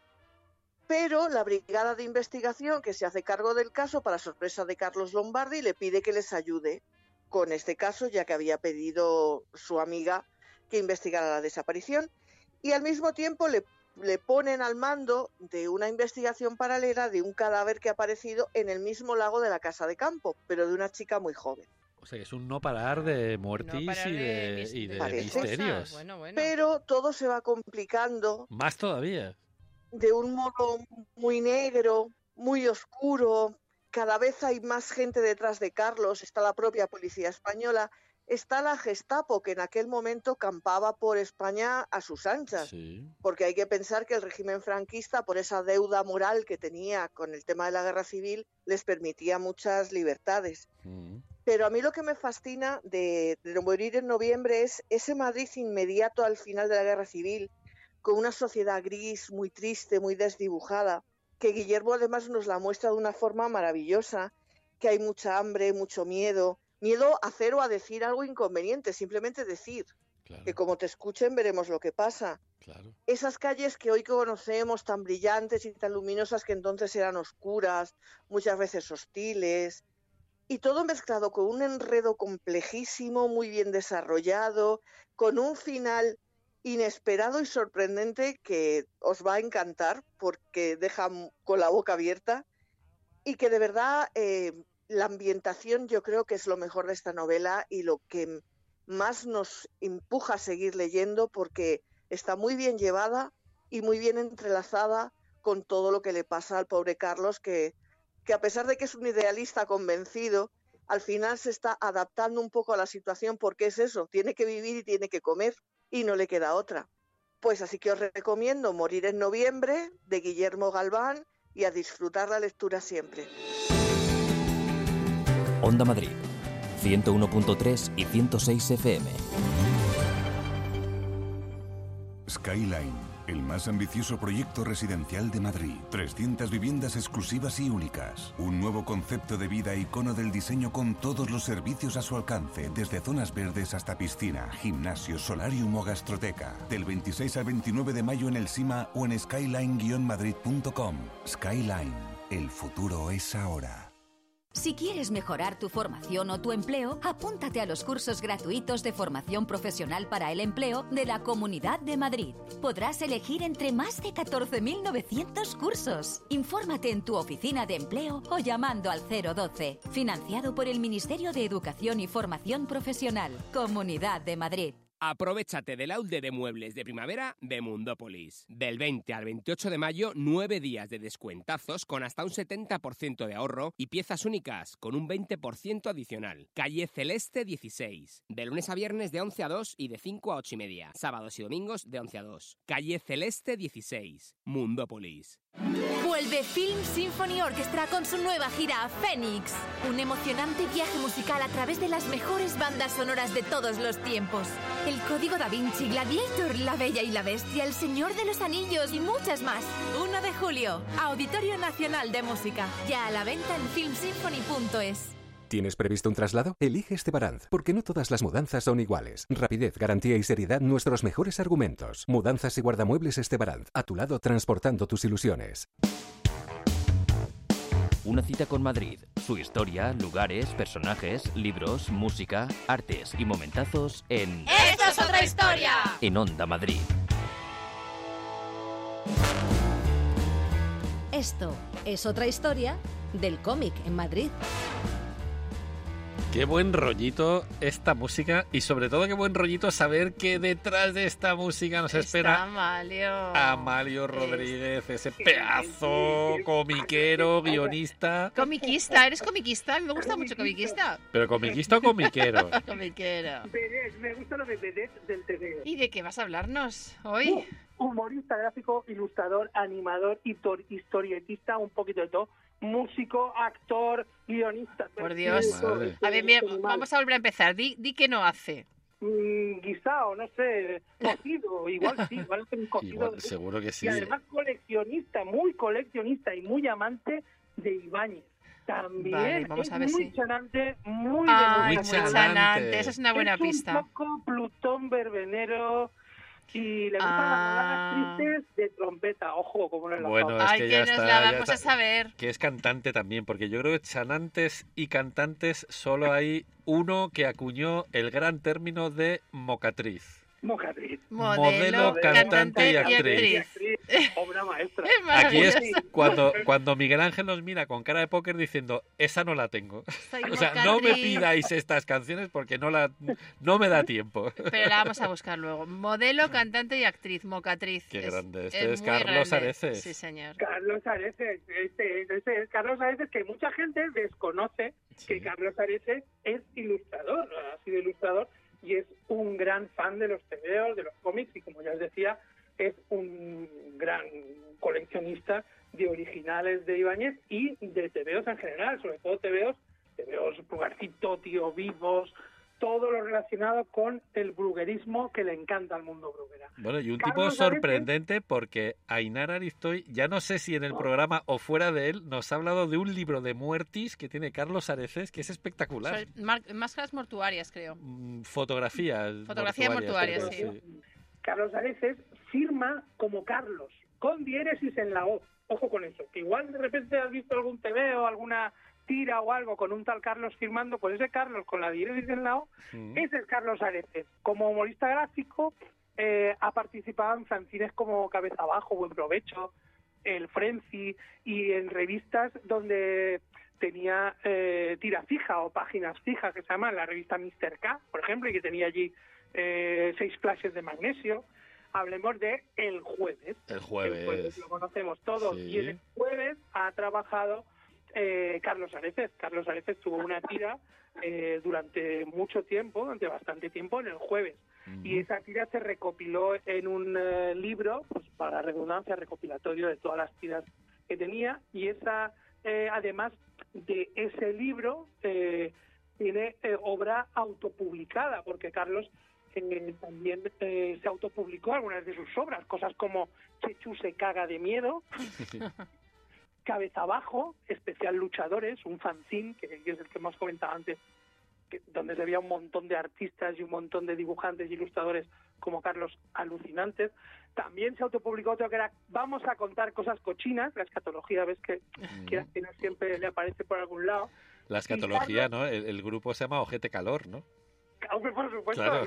pero la brigada de investigación que se hace cargo del caso, para sorpresa de Carlos Lombardi, le pide que les ayude con este caso, ya que había pedido su amiga que investigara la desaparición, y al mismo tiempo le, le ponen al mando de una investigación paralela de un cadáver que ha aparecido en el mismo lago de la casa de campo, pero de una chica muy joven. O sea, que es un no parar de muertis no y de, de, y de misterios. Bueno, bueno. Pero todo se va complicando. Más todavía. De un modo muy negro, muy oscuro. Cada vez hay más gente detrás de Carlos. Está la propia policía española. Está la Gestapo, que en aquel momento campaba por España a sus anchas. Sí. Porque hay que pensar que el régimen franquista, por esa deuda moral que tenía con el tema de la guerra civil, les permitía muchas libertades. Mm. Pero a mí lo que me fascina de, de Morir en Noviembre es ese Madrid inmediato al final de la guerra civil, con una sociedad gris, muy triste, muy desdibujada, que Guillermo además nos la muestra de una forma maravillosa, que hay mucha hambre, mucho miedo, miedo a hacer o a decir algo inconveniente, simplemente decir, claro, que como te escuchen veremos lo que pasa. Claro. Esas calles que hoy conocemos tan brillantes y tan luminosas que entonces eran oscuras, muchas veces hostiles, y todo mezclado con un enredo complejísimo, muy bien desarrollado, con un final inesperado y sorprendente que os va a encantar porque deja con la boca abierta, y que de verdad eh, la ambientación yo creo que es lo mejor de esta novela y lo que más nos empuja a seguir leyendo, porque está muy bien llevada y muy bien entrelazada con todo lo que le pasa al pobre Carlos, que, que a pesar de que es un idealista convencido, al final se está adaptando un poco a la situación, porque es eso, tiene que vivir y tiene que comer y no le queda otra. Pues así que os recomiendo Morir en Noviembre, de Guillermo Galván, y a disfrutar la lectura siempre. Onda Madrid, ciento uno punto tres y ciento seis F M. Skyline, el más ambicioso proyecto residencial de Madrid. trescientas viviendas exclusivas y únicas. Un nuevo concepto de vida, icono del diseño, con todos los servicios a su alcance, desde zonas verdes hasta piscina, gimnasio, solarium o gastroteca. Del veintiséis al veintinueve de mayo en el SIMA o en skyline guion madrid punto com. Skyline, el futuro es ahora. Si quieres mejorar tu formación o tu empleo, apúntate a los cursos gratuitos de formación profesional para el empleo de la Comunidad de Madrid. Podrás elegir entre más de catorce mil novecientos cursos. Infórmate en tu oficina de empleo o llamando al cero doce. Financiado por el Ministerio de Educación y Formación Profesional. Comunidad de Madrid. Aprovechate del outlet de muebles de primavera de Mundópolis. Del veinte al veintiocho de mayo, nueve días de descuentazos con hasta un setenta por ciento de ahorro y piezas únicas con un veinte por ciento adicional. Calle Celeste dieciséis. De lunes a viernes de once a dos y de cinco a ocho y media. Sábados y domingos de once a dos. Calle Celeste dieciséis. Mundópolis. Vuelve Film Symphony Orchestra con su nueva gira Fénix. Un emocionante viaje musical a través de las mejores bandas sonoras de todos los tiempos. El Código Da Vinci, Gladiator, La Bella y la Bestia, El Señor de los Anillos y muchas más. uno de julio, Auditorio Nacional de Música. Ya a la venta en film symphony punto es. ¿Tienes previsto un traslado? Elige Estebaranz, porque no todas las mudanzas son iguales. Rapidez, garantía y seriedad, nuestros mejores argumentos. Mudanzas y guardamuebles Estebaranz, a tu lado transportando tus ilusiones. Una cita con Madrid, su historia, lugares, personajes, libros, música, artes y momentazos en... ¡Esto es otra historia! En Onda Madrid. Esto es otra historia del cómic en Madrid. Qué buen rollito esta música, y sobre todo qué buen rollito saber que detrás de esta música nos espera Amalio. Amalio Rodríguez, ese pedazo comiquero, guionista. Comiquista, ¿eres comiquista? A mí me gusta mucho comiquista. ¿Pero comiquista o comiquero? Comiquero. Vedette, me gusta lo de vedette del T V. ¿Y de qué vas a hablarnos hoy? Uh, humorista, gráfico, ilustrador, animador, historietista, un poquito de todo. músico, actor, guionista. Por Dios. Madre. A ver, mira, vamos a volver a empezar. Di, di que no hace. Mm, guisado, no sé, cocido, igual sí, igual es un cocido. Igual, seguro que sí. Y además coleccionista, muy coleccionista y muy amante de Ibáñez. También Vale, vamos es a ver muy si- chanante, muy Ay, de muy música. chanante. Esa es una buena es pista. un poco Plutón verbenero y le gustan Ah. las baladas tristes de trompeta. Ojo, como en la Bueno, es Ay, que que ya nos está. la ya vamos está. a saber. Que es cantante también, porque yo creo que chanantes y cantantes solo hay uno que acuñó el gran término de mocatriz. Mocatriz. Modelo, cantante y actriz. Obra maestra. Aquí es cuando, cuando Miguel Ángel nos mira con cara de póker diciendo, esa no la tengo. Soy O sea, no me mocatriz. pidáis estas canciones porque no la no me da tiempo. Pero la vamos a buscar luego. Modelo, cantante y actriz, mocatriz. Qué Es- grande. Este es muy Carlos grande. Areces. Sí, señor. Carlos Areces, este, este es Carlos Areces, que mucha gente desconoce que Carlos Areces es ilustrador, ha sido ilustrador y es un gran fan de los tebeos, de los cómics y, como ya os decía, es un gran coleccionista de originales de Ibáñez y de tebeos en general, sobre todo tebeos, tebeos Pulgarcito, Tío Vivos, todo lo relacionado con el bruguerismo que le encanta al mundo bruguera. Bueno, y un Carlos tipo Areces- sorprendente porque Ainara Aristoy, ya no sé si en el programa o fuera de él, nos ha hablado de un libro de muertis que tiene Carlos Areces, que es espectacular. Son mar- máscaras mortuarias, creo. Mm, Fotografías. Fotografía mortuaria, creo, sí. Carlos Areces firma como Carlos, con diéresis en la O. Ojo con eso, que igual de repente has visto algún tebeo, alguna tira o algo con un tal Carlos firmando, pues ese Carlos con la diéresis en la O, ese es Carlos Areces. Como humorista gráfico, eh, ha participado en fanzines como Cabeza Abajo, Buen Provecho, El Frenzy, y en revistas donde tenía eh, tira fija o páginas fijas, que se llaman la revista mister K, por ejemplo, y que tenía allí eh, seis flashes de magnesio. Hablemos de El Jueves. El Jueves. El Jueves lo conocemos todos. Sí. Y El Jueves ha trabajado eh, Carlos Areces. Carlos Areces tuvo una tira eh, durante mucho tiempo, durante bastante tiempo, en El Jueves. Y esa tira se recopiló en un eh, libro, pues para la redundancia, recopilatorio de todas las tiras que tenía. Y esa, eh, además de ese libro, eh, tiene eh, obra autopublicada, porque Carlos eh, también eh, se autopublicó algunas de sus obras, cosas como Chechu se caga de miedo, Cabeza Abajo, Especial Luchadores, un fanzine, que es el que hemos comentado antes, que, donde se veía un montón de artistas y un montón de dibujantes y ilustradores como Carlos alucinantes. También se autopublicó otro que era Vamos a contar cosas cochinas, la escatología, ves que, quieras que no siempre le aparece por algún lado. La escatología, ¿no? El, el grupo se llama Ojete Calor, ¿no? Hombre, por supuesto. Claro.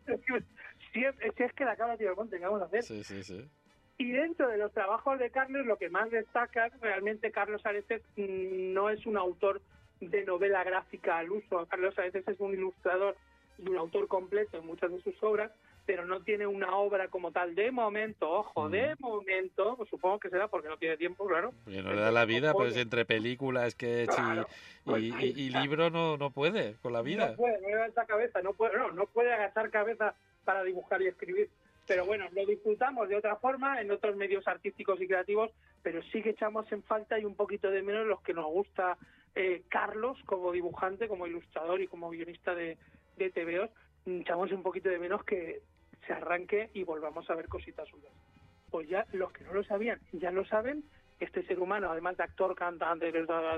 Si es, si es que la cabra tiene monte, ¿qué vamos a hacer? Sí, sí, sí. Y dentro de los trabajos de Carlos, lo que más destaca, realmente Carlos Areces mm, no es un autor de novela gráfica al uso. Carlos Areces es un ilustrador y un autor completo en muchas de sus obras, pero no tiene una obra como tal de momento, ojo, de momento, pues supongo que será porque no tiene tiempo, claro. Porque no le da la vida, pues entre películas, sketch Claro. y, y, y- y libro no, no puede con la vida. No puede, no le da esa cabeza, no puede, no, no puede agachar cabeza para dibujar y escribir. Pero bueno, lo disfrutamos de otra forma en otros medios artísticos y creativos, pero sí que echamos en falta y un poquito de menos los que nos gusta eh, Carlos como dibujante, como ilustrador y como guionista de, de tebeos. Echamos un poquito de menos que se arranque y volvamos a ver cositas suyas. Pues ya los que no lo sabían, ya lo saben. Este ser humano, además de actor, cantante,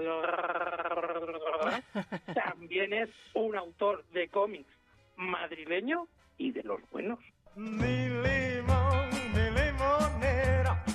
también es un autor de cómics madrileño y de los buenos. Mi limón, mi limonera.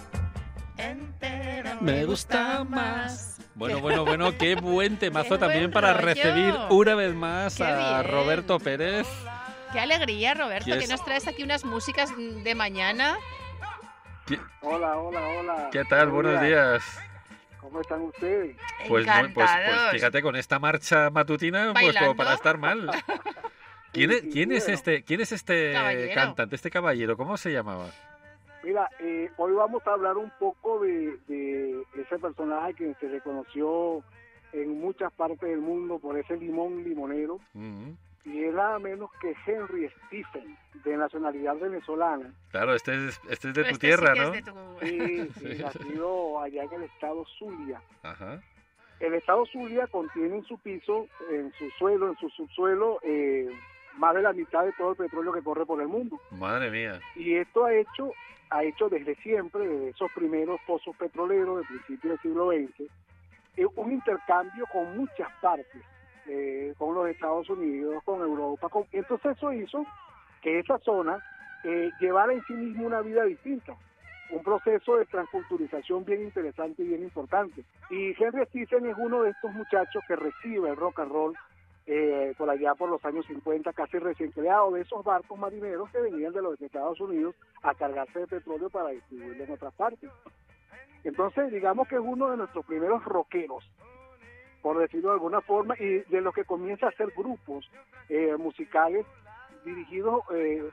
Me gusta más. Bueno, bueno, bueno, qué buen temazo Qué también buen para rollo. recibir una vez más Qué a bien. Roberto Pérez. Qué alegría, Roberto, ¿Qué que es? nos traes aquí unas músicas de mañana. ¿Qué, Hola, hola, hola. qué tal? Buenos días. ¿Cómo están ustedes? Pues, muy- pues, pues Encantados. fíjate, con esta marcha matutina, pues ¿Bailando? como para estar mal. ¿Quién es, quién es este, quién es este Caballero. cantante, este caballero? ¿Cómo se llamaba? Mira, eh, hoy vamos a hablar un poco de, de ese personaje que se reconoció en muchas partes del mundo por ese limón limonero, Mm, y es nada menos que Henry Stephen, de nacionalidad venezolana. Claro, este es, este es de tu Este sí tierra, que es ¿no? de tu- Sí, sí, nacido allá en el estado Zulia. Ajá. El estado Zulia contiene en su piso, en su suelo, en su subsuelo, eh, más de la mitad de todo el petróleo que corre por el mundo. Madre mía. Y esto ha hecho, ha hecho desde siempre, desde esos primeros pozos petroleros de principios del siglo veinte, eh, un intercambio con muchas partes, eh, con los Estados Unidos, con Europa. Con... Entonces eso hizo que esa zona eh, llevara en sí misma una vida distinta. Un proceso de transculturización bien interesante y bien importante. Y Henry Stephen es uno de estos muchachos que recibe el rock and roll eh, por allá por los años cincuenta, casi recién creado, de esos barcos marineros que venían de los Estados Unidos a cargarse de petróleo para distribuirlo en otras partes. Entonces, digamos que es uno de nuestros primeros rockeros, por decirlo de alguna forma, y de los que comienza a hacer grupos eh, musicales dirigidos eh,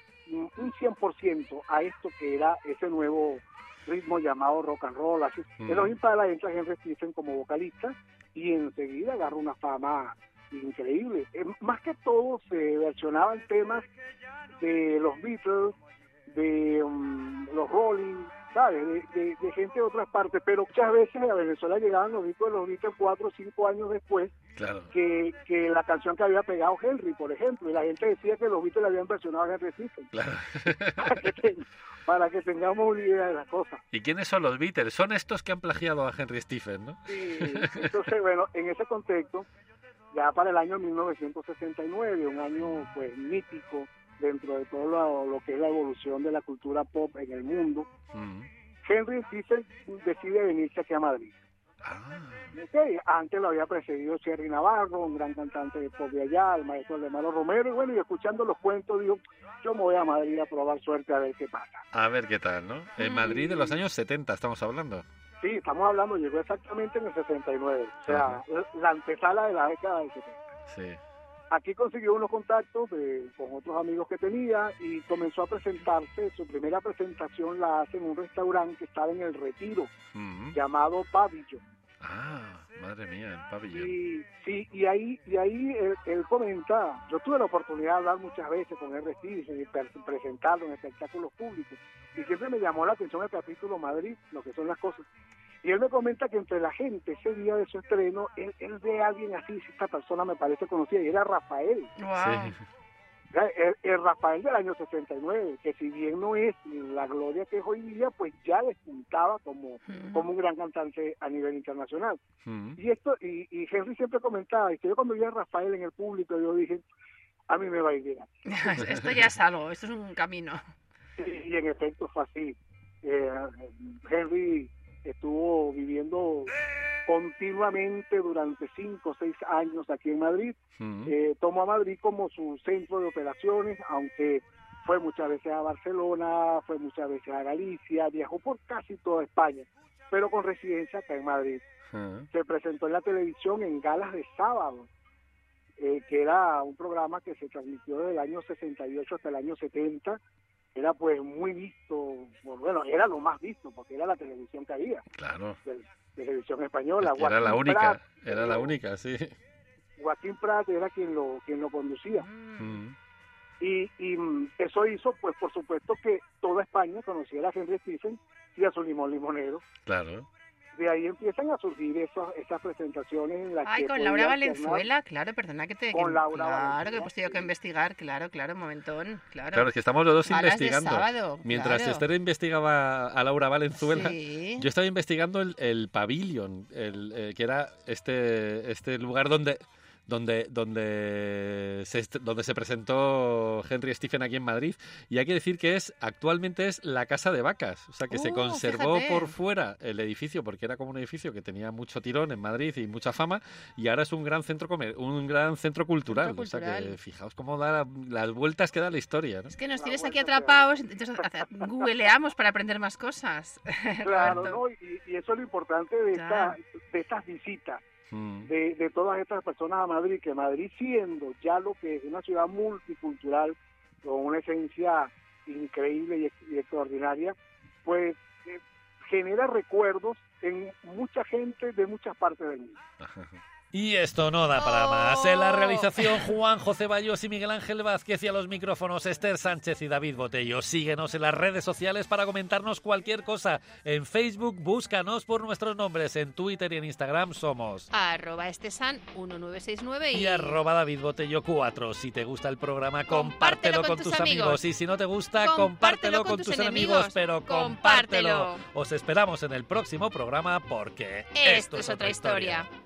un cien por ciento a esto que era ese nuevo ritmo llamado rock and roll. Así. Mm. En los Impala entra Henry Stephen como vocalista y enseguida agarra una fama increíble. Eh, más que todo se versionaban temas de los Beatles, de um, los Rolling, ¿sabes? De, de, de gente de otras partes, pero muchas veces a Venezuela llegaban los discos de los Beatles cuatro o cinco años después. Claro. que, que la canción que había pegado Henry, por ejemplo, y la gente decía que los Beatles le habían versionado a Henry Stephen. Claro. para, que te, para que tengamos una idea de las cosas. ¿Y quiénes son los Beatles? Son estos que han plagiado a Henry Stephen, ¿no? Sí, entonces, bueno, en ese contexto, ya para el año mil novecientos sesenta y nueve, un año pues mítico dentro de todo lo, lo que es la evolución de la cultura pop en el mundo, uh-huh. Henry Stephen decide venirse aquí a Madrid. Ah. Okay. Antes lo había precedido Cherry Navarro, un gran cantante de pop de allá, el maestro Alemano Romero, y bueno, y escuchando los cuentos, digo, yo me voy a Madrid a probar suerte a ver qué pasa. A ver qué tal, ¿no? En Madrid de los años setenta estamos hablando. Sí, estamos hablando, llegó exactamente en el sesenta y nueve, o sea, uh-huh. la antesala de la década del setenta. Sí. Aquí consiguió unos contactos de, con otros amigos que tenía y comenzó a presentarse. Su primera presentación la hace en un restaurante que estaba en El Retiro, uh-huh. llamado Pabellón. Ah, madre mía, el Pabellón. Y, sí, y ahí, y ahí él, él comenta, yo tuve la oportunidad de hablar muchas veces con R. Stephen y per, presentarlo en espectáculos públicos, y siempre me llamó la atención el capítulo Madrid, lo que son las cosas. Y él me comenta que entre la gente, ese día de su estreno, él, él ve a alguien así, esta persona me parece conocida, y era Rafael. Wow. Sí. El, el Rafael del año sesenta y nueve, que si bien no es la gloria que es hoy día, pues ya despuntaba como, uh-huh. como un gran cantante a nivel internacional. Uh-huh. Y esto y, y Henry siempre comentaba, y que yo cuando vi a Rafael en el público, yo dije, a mí me va a ir bien. Esto ya es algo, esto es un camino. Y, y en efecto fue así. Eh, Henry estuvo viviendo continuamente durante cinco o seis años aquí en Madrid. Uh-huh. Eh, tomó a Madrid como su centro de operaciones, aunque fue muchas veces a Barcelona, fue muchas veces a Galicia, viajó por casi toda España, pero con residencia acá en Madrid. Uh-huh. Se presentó en la televisión en galas de sábado, eh, que era un programa que se transmitió desde el año sesenta y ocho hasta el año setenta. Era pues muy visto, bueno, era lo más visto, porque era la televisión que había. Claro. De, de televisión española. Es que era la única, Prat, era la única, sí. Joaquín Prat era quien lo quien lo conducía. Mm. Y, y eso hizo, pues por supuesto, que toda España conociera a Henry Stephen y a su limón limonero. Claro. De ahí empiezan a surgir esas, esas presentaciones en las Ay, que... con Laura Valenzuela, claro, perdona que te... Con que, Laura Claro, Valenzuela. que he puesto yo que investigar, claro, claro, un momentón, claro. Claro, es que estamos los dos Galas investigando. de sábado, Mientras claro. Esther investigaba a Laura Valenzuela, sí. yo estaba investigando el, el Pavilion, el, eh, que era este, este lugar donde... Donde, donde, se, donde se presentó Henry Stephen aquí en Madrid, y hay que decir que es actualmente es la Casa de Vacas, o sea que uh, se conservó fíjate. por fuera el edificio porque era como un edificio que tenía mucho tirón en Madrid y mucha fama, y ahora es un gran centro comer, un gran centro cultural, centro cultural. O sea que fijaos cómo da la, las vueltas que da la historia, ¿no? Es que nos tienes aquí atrapados, entonces googleamos para aprender más cosas. Claro, ¿no? y, y eso es lo importante de, claro. esta, de estas visitas. De, de todas estas personas a Madrid, que Madrid siendo ya lo que es una ciudad multicultural con una esencia increíble y, y extraordinaria, pues eh, genera recuerdos en mucha gente de muchas partes del mundo. Y esto no da para más. En la realización, Juan José Bayos y Miguel Ángel Vázquez, y a los micrófonos, Esther Sánchez y David Botello. Síguenos en las redes sociales para comentarnos cualquier cosa. En Facebook, búscanos por nuestros nombres. En Twitter y en Instagram somos arroba estesan uno nueve seis nueve y, y arroba David Botello cuatro. Si te gusta el programa, compártelo, compártelo con, con tus amigos. amigos. Y si no te gusta, compártelo, compártelo con, con tus, tus enemigos. enemigos. Pero compártelo. compártelo. Os esperamos en el próximo programa porque esto, esto es otra historia. historia.